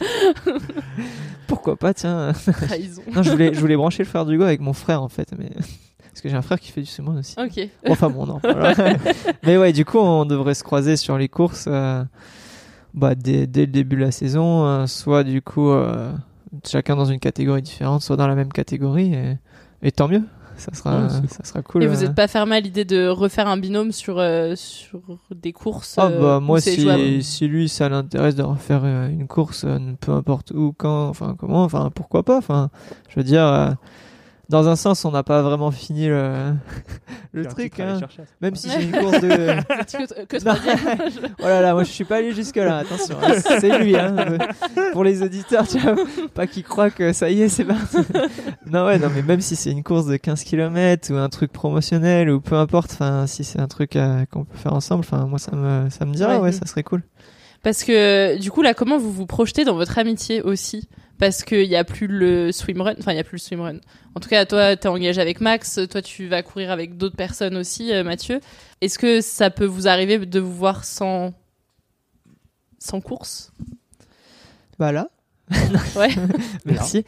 Pourquoi pas, tiens. Trahison. Non, je voulais, je voulais brancher le frère d'Hugo avec mon frère, en fait. Mais... Parce que j'ai un frère qui fait du sumo aussi. Ok. Enfin bon, non. Voilà. Mais ouais, du coup, on devrait se croiser sur les courses euh, bah, dès, dès le début de la saison. euh, soit du coup, euh, chacun dans une catégorie différente, soit dans la même catégorie. Et, et tant mieux. Ça sera, Ouais, c'est ça sera cool. Et vous euh. n'êtes pas fermé à l'idée de refaire un binôme sur, euh, sur des courses Ah euh, bah où moi c'est jouable si, si lui ça l'intéresse de refaire euh, une course euh, peu importe où, quand, enfin comment, enfin pourquoi pas, enfin je veux dire euh, dans un sens on n'a pas vraiment fini le, le J'ai un truc titre à aller hein. chercher. Même si j'ai une course de que, que Non. dire. Oh là là, moi je suis pas allé jusque là, attention, hein, c'est lui hein. Pour les auditeurs, tu vois, pas qu'ils croient que ça y est, c'est parti. Non ouais, non mais même si c'est une course de quinze kilomètres ou un truc promotionnel ou peu importe, enfin si c'est un truc euh, qu'on peut faire ensemble, enfin moi ça me ça me dirait Ouais. ouais, ça serait cool. Parce que du coup là, comment vous vous projetez dans votre amitié aussi? Parce qu'il n'y a plus le swimrun, enfin il n'y a plus le swimrun. En tout cas, toi, t'es engagé avec Max, toi, tu vas courir avec d'autres personnes aussi, euh, Mathieu. Est-ce que ça peut vous arriver de vous voir sans, sans course? Bah là. Ouais. Merci.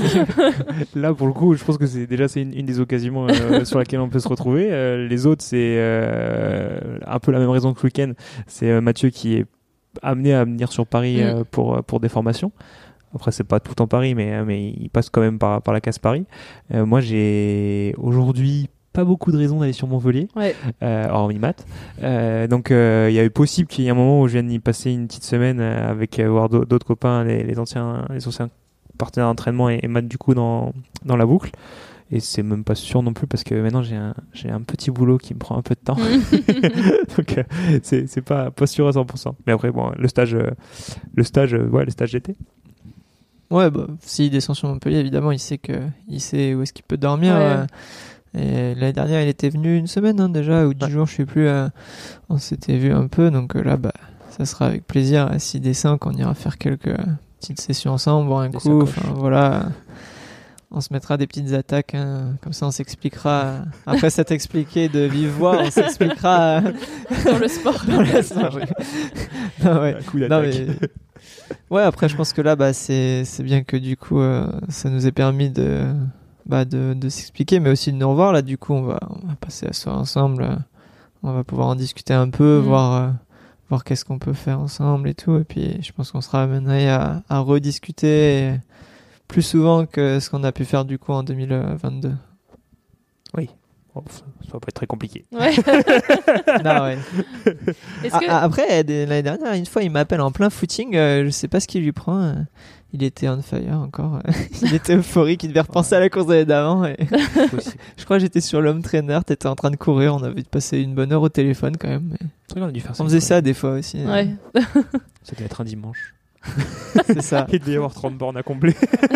Là, pour le coup, je pense que c'est déjà c'est une, une des occasions euh, sur laquelle on peut se retrouver. Euh, les autres, c'est euh, un peu la même raison que le week-end. C'est euh, Mathieu qui est amené à venir sur Paris Mm. euh, pour pour des formations. Après, c'est pas tout en Paris, mais mais il passe quand même par par la case Paris. Euh, moi, j'ai aujourd'hui pas beaucoup de raisons d'aller sur Montpellier, Ouais. euh, hormis maths. Euh, donc, euh, il y a eu possible qu'il y ait un moment où je vienne y passer une petite semaine euh, avec euh, voir d'au- d'autres copains, les, les anciens les anciens partenaires d'entraînement et, et Matt du coup dans dans la boucle. Et c'est même pas sûr non plus parce que maintenant j'ai un j'ai un petit boulot qui me prend un peu de temps. Donc euh, c'est c'est pas pas sûr à cent pour cent. Mais après bon, le stage euh, le stage euh, ouais, le stage d'été. Ouais, bah, s'il descend sur Montpellier, évidemment, il sait que, il sait où est-ce qu'il peut dormir. Ouais. euh, et l'année dernière, il était venu une semaine, hein, déjà, ou dix jours, je sais plus. euh, on s'était vu un peu, donc euh, là, bah, ça sera avec plaisir. euh, S'il descend, qu'on ira faire quelques euh, petites sessions ensemble, boire un Des coup. sacoches. Enfin, voilà. On se mettra des petites attaques, hein, comme ça on s'expliquera. Après s'être expliqué de vive voix, on s'expliquera euh, Dans le sport. dans le sport. Non, ouais. Un coup Non, d'attaque. mais- Ouais, après je pense que là, bah, c'est c'est bien que du coup, euh, ça nous ait permis de bah, de, de s'expliquer, mais aussi de nous revoir. Là, du coup, on va on va passer la soirée ensemble. euh, On va pouvoir en discuter un peu, Mhm. voir euh, voir qu'est-ce qu'on peut faire ensemble et tout. Et puis, je pense qu'on sera amené à à rediscuter plus souvent que ce qu'on a pu faire du coup en deux mille vingt-deux. Oui. Bon, ça, ça va pas être très compliqué. Ouais. Non, ouais. Est-ce Ah, que... ah, après, des- l'année dernière, une fois, il m'appelle en plein footing. euh, je sais pas ce qu'il lui prend. euh, il était on fire encore. euh, il était euphorique. Il devait repenser à la course de l'année d'avant. Et... je crois que j'étais sur l'homme trainer. T'étais en train de courir. On avait passé une bonne heure au téléphone quand même. mais C'est vrai qu'on a dû faire ça. On faisait ça des fois aussi. euh, Ouais. Ça devait être un dimanche. C'est ça. Il devait y avoir trente bornes à combler.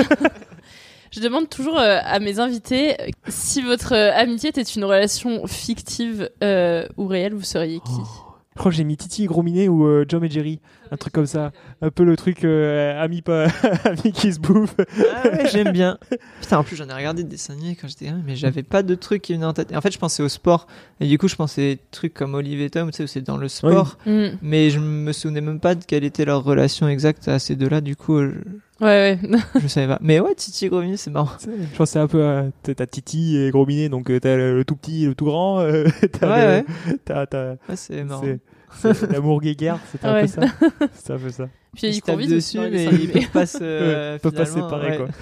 Je demande toujours euh, à mes invités euh, si votre euh, amitié était une relation fictive euh, ou réelle, vous seriez qui? Je crois que j'ai mis Titi et Gros Minet ou euh, John et Jerry, un truc comme ça, un peu le truc euh, ami pas ami qui se bouffe. Ah ouais, j'aime bien. Putain, en plus, j'en ai regardé des dessins animés quand j'étais gamin, mais j'avais pas de trucs qui venaient en tête. Et en fait, je pensais au sport. Et du coup, je pensais des trucs comme Olive et Tom, tu sais, où c'est dans le sport. Mm. Mais je me souvenais même pas de quelle était leur relation exacte à ces deux-là. Du coup, je, Ouais, ouais. je savais pas. Mais ouais, Titi et Gros Minet, c'est marrant. Je pensais un peu à t'as t'as Titi et Gros Minet, donc euh, t'as le, le tout petit et le tout grand. euh, t'as Ouais, le- ouais. T'as, t'as, Ouais, c'est marrant. c'est, c'est l'amour guéguerre, c'était un Ouais. peu ça. C'était un peu ça. Puis Ils ils se courent tapent vite dessus, aussi dans les mais dessins ils animés. peuvent pas se. Ouais, ils peuvent pas se finalement, séparer, ouais. quoi.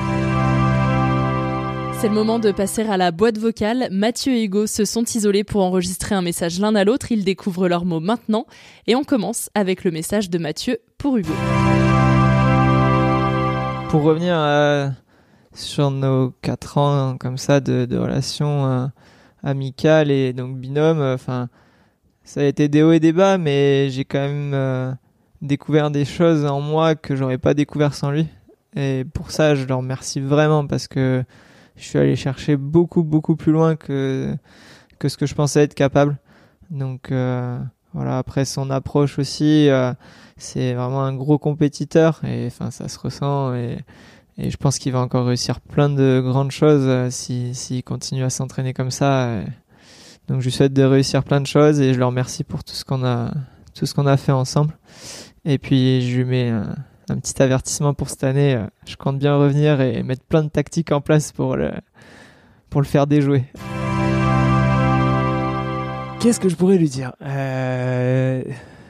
C'est le moment de passer à la boîte vocale. Mathieu et Hugo se sont isolés pour enregistrer un message l'un à l'autre. Ils découvrent leurs mots maintenant. Et on commence avec le message de Mathieu pour Hugo. Pour revenir euh, sur nos quatre ans comme ça de, de relations euh, amicales et donc binôme, enfin euh, ça a été des hauts et des bas, mais j'ai quand même euh, découvert des choses en moi que j'aurais pas découvert sans lui. Et pour ça, je le remercie vraiment parce que je suis allé chercher beaucoup beaucoup plus loin que que ce que je pensais être capable. Donc euh, voilà, après son approche aussi, euh, c'est vraiment un gros compétiteur et enfin ça se ressent et et je pense qu'il va encore réussir plein de grandes choses euh, si s'il continue à s'entraîner comme ça. Et donc je lui souhaite de réussir plein de choses et je le remercie pour tout ce qu'on a tout ce qu'on a fait ensemble. Et puis je lui mets un, un petit avertissement pour cette année. Je compte bien revenir et mettre plein de tactiques en place pour le pour le faire déjouer. Qu'est-ce que je pourrais lui dire euh...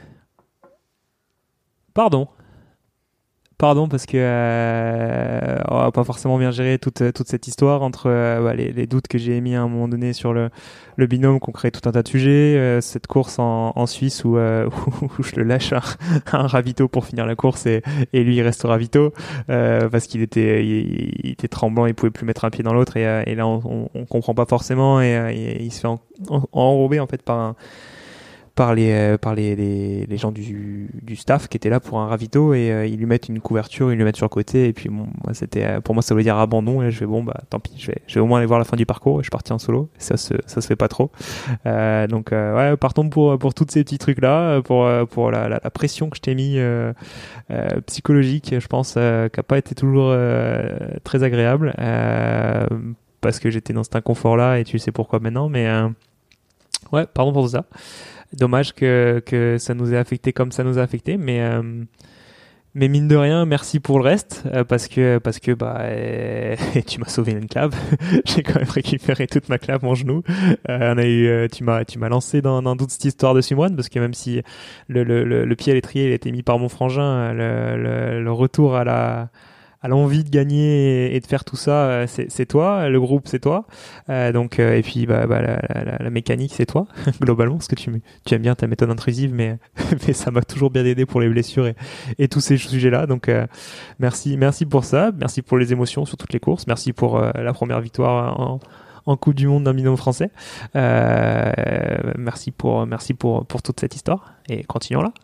Pardon. Pardon parce que euh, on va pas forcément bien gérer toute toute cette histoire entre euh, bah, les, les doutes que j'ai émis à un moment donné sur le le binôme, qu'on crée tout un tas de sujets, euh, cette course en, en Suisse où, euh, où je le lâche un, un ravito pour finir la course et et lui il reste au ravito euh, parce qu'il était il, il était tremblant, il pouvait plus mettre un pied dans l'autre et, et là on, on, on comprend pas forcément et, et il se fait en, en, enrober en fait par un par les euh, par les, les les gens du du staff qui étaient là pour un ravito et euh, ils lui mettent une couverture, ils lui mettent sur le côté et puis bon moi c'était pour moi ça voulait dire abandon et je vais bon bah tant pis, je vais je vais au moins aller voir la fin du parcours et je suis parti en solo, ça se ça se fait pas trop. Euh, donc euh, ouais, partons pour pour tous ces petits trucs là, pour pour la la, la pression que je t'ai mis euh, euh, psychologique, je pense euh, qui a pas été toujours euh, très agréable euh, parce que j'étais dans cet inconfort là et tu sais pourquoi maintenant, mais euh, ouais, pardon pour tout ça. Dommage que que ça nous ait affecté comme ça nous a affecté, mais euh, mais mine de rien, merci pour le reste euh, parce que parce que bah euh, tu m'as sauvé une clave. J'ai quand même récupéré toute ma clave, mon genou. Euh, on a eu, euh, tu m'as tu m'as lancé dans dans toute cette histoire de Swimrun parce que même si le le le, le pied à l'étrier il a été mis par mon frangin, le le, le retour à la à l'envie de gagner et de faire tout ça, c'est, c'est toi, le groupe c'est toi, euh, donc euh, et puis bah, bah la, la, la mécanique c'est toi globalement, parce que tu tu aimes bien ta méthode intrusive, mais mais ça m'a toujours bien aidé pour les blessures et et tous ces sujets là, donc euh, merci merci pour ça, merci pour les émotions sur toutes les courses, merci pour euh, la première victoire en en Coupe du Monde d'un binôme français, euh, merci pour merci pour pour toute cette histoire et continuons là.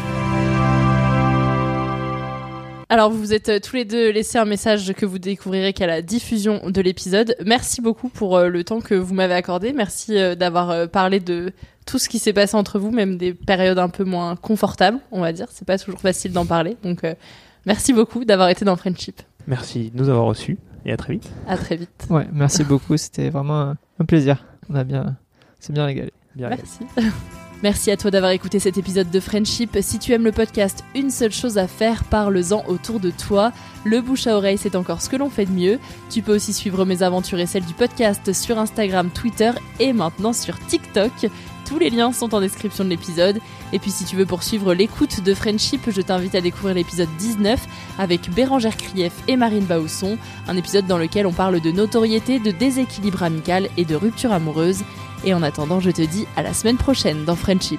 Alors, vous vous êtes euh, tous les deux laissé un message que vous découvrirez qu'à la diffusion de l'épisode. Merci beaucoup pour euh, le temps que vous m'avez accordé. Merci euh, d'avoir euh, parlé de tout ce qui s'est passé entre vous, même des périodes un peu moins confortables, on va dire. C'est pas toujours facile d'en parler. Donc, euh, merci beaucoup d'avoir été dans Friendship. Merci de nous avoir reçus et à très vite. À très vite. Ouais, merci beaucoup. C'était vraiment un, un plaisir. On a bien, c'est bien régalé. Bien merci. Merci à toi d'avoir écouté cet épisode de Friendship. Si tu aimes le podcast, une seule chose à faire, parle-en autour de toi. Le bouche à oreille, c'est encore ce que l'on fait de mieux. Tu peux aussi suivre mes aventures et celles du podcast sur Instagram, Twitter et maintenant sur TikTok. Tous les liens sont en description de l'épisode. Et puis si tu veux poursuivre l'écoute de Friendship, je t'invite à découvrir l'épisode dix-neuf avec Bérangère Krief et Marine Bausson. Un épisode dans lequel on parle de notoriété, de déséquilibre amical et de rupture amoureuse. Et en attendant, je te dis à la semaine prochaine dans Friendship.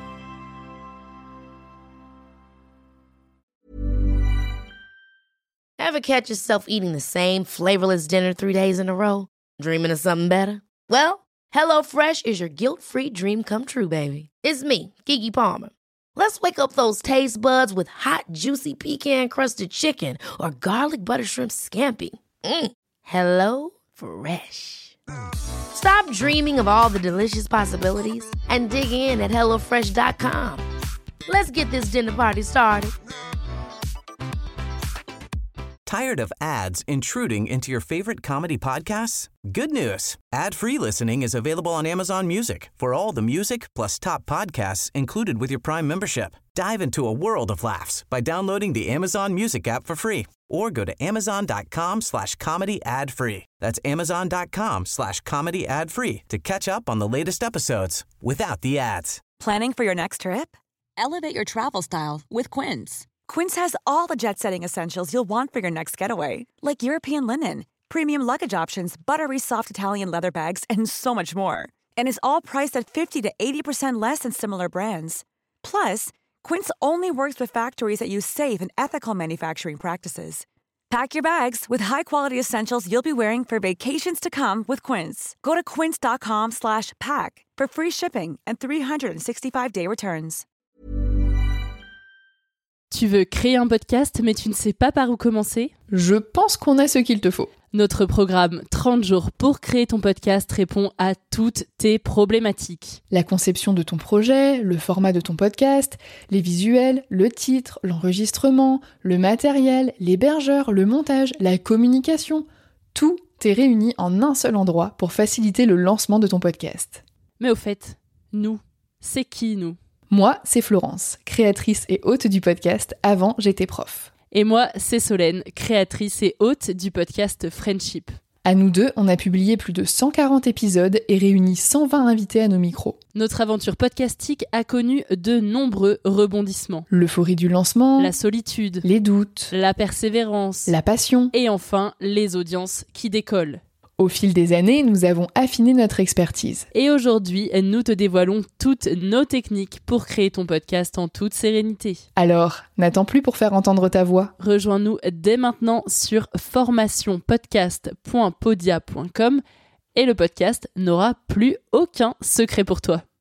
Ever catch yourself eating the same flavorless dinner three days in a row? Dreaming of something better? Well, HelloFresh is your guilt-free dream come true, baby. It's me, Keke Palmer. Let's wake up those taste buds with hot, juicy pecan-crusted chicken or garlic butter shrimp scampi. Mm. Hello Fresh. Stop dreaming of all the delicious possibilities and dig in at hello fresh dot com. Let's get this dinner party started. Tired of ads intruding into your favorite comedy podcasts? Good news. Ad-free listening is available on Amazon Music for all the music plus top podcasts included with your Prime membership. Dive into a world of laughs by downloading the Amazon Music app for free or go to amazon.com slash comedy ad free. That's amazon.com slash comedy ad free to catch up on the latest episodes without the ads. Planning for your next trip? Elevate your travel style with Quince. Quince has all the jet-setting essentials you'll want for your next getaway, like European linen, premium luggage options, buttery soft Italian leather bags, and so much more. And is all priced at fifty to eighty percent less than similar brands. Plus, Quince only works with factories that use safe and ethical manufacturing practices. Pack your bags with high-quality essentials you'll be wearing for vacations to come with Quince. Go to quince.com slash pack for free shipping and three sixty-five day returns. Tu veux créer un podcast mais tu ne sais pas par où commencer ? Je pense qu'on a ce qu'il te faut. Notre programme trente jours pour créer ton podcast répond à toutes tes problématiques. La conception de ton projet, le format de ton podcast, les visuels, le titre, l'enregistrement, le matériel, l'hébergeur, le montage, la communication, tout est réuni en un seul endroit pour faciliter le lancement de ton podcast. Mais au fait, nous, c'est qui nous ? Moi, c'est Florence, créatrice et hôte du podcast Avant j'étais prof. Et moi, c'est Solène, créatrice et hôte du podcast Friendship. À nous deux, on a publié plus de cent quarante épisodes et réuni cent vingt invités à nos micros. Notre aventure podcastique a connu de nombreux rebondissements. L'euphorie du lancement, la solitude, les doutes, la persévérance, la passion et enfin les audiences qui décollent. Au fil des années, nous avons affiné notre expertise. Et aujourd'hui, nous te dévoilons toutes nos techniques pour créer ton podcast en toute sérénité. Alors, n'attends plus pour faire entendre ta voix. Rejoins-nous dès maintenant sur formation podcast point podia point com et le podcast n'aura plus aucun secret pour toi.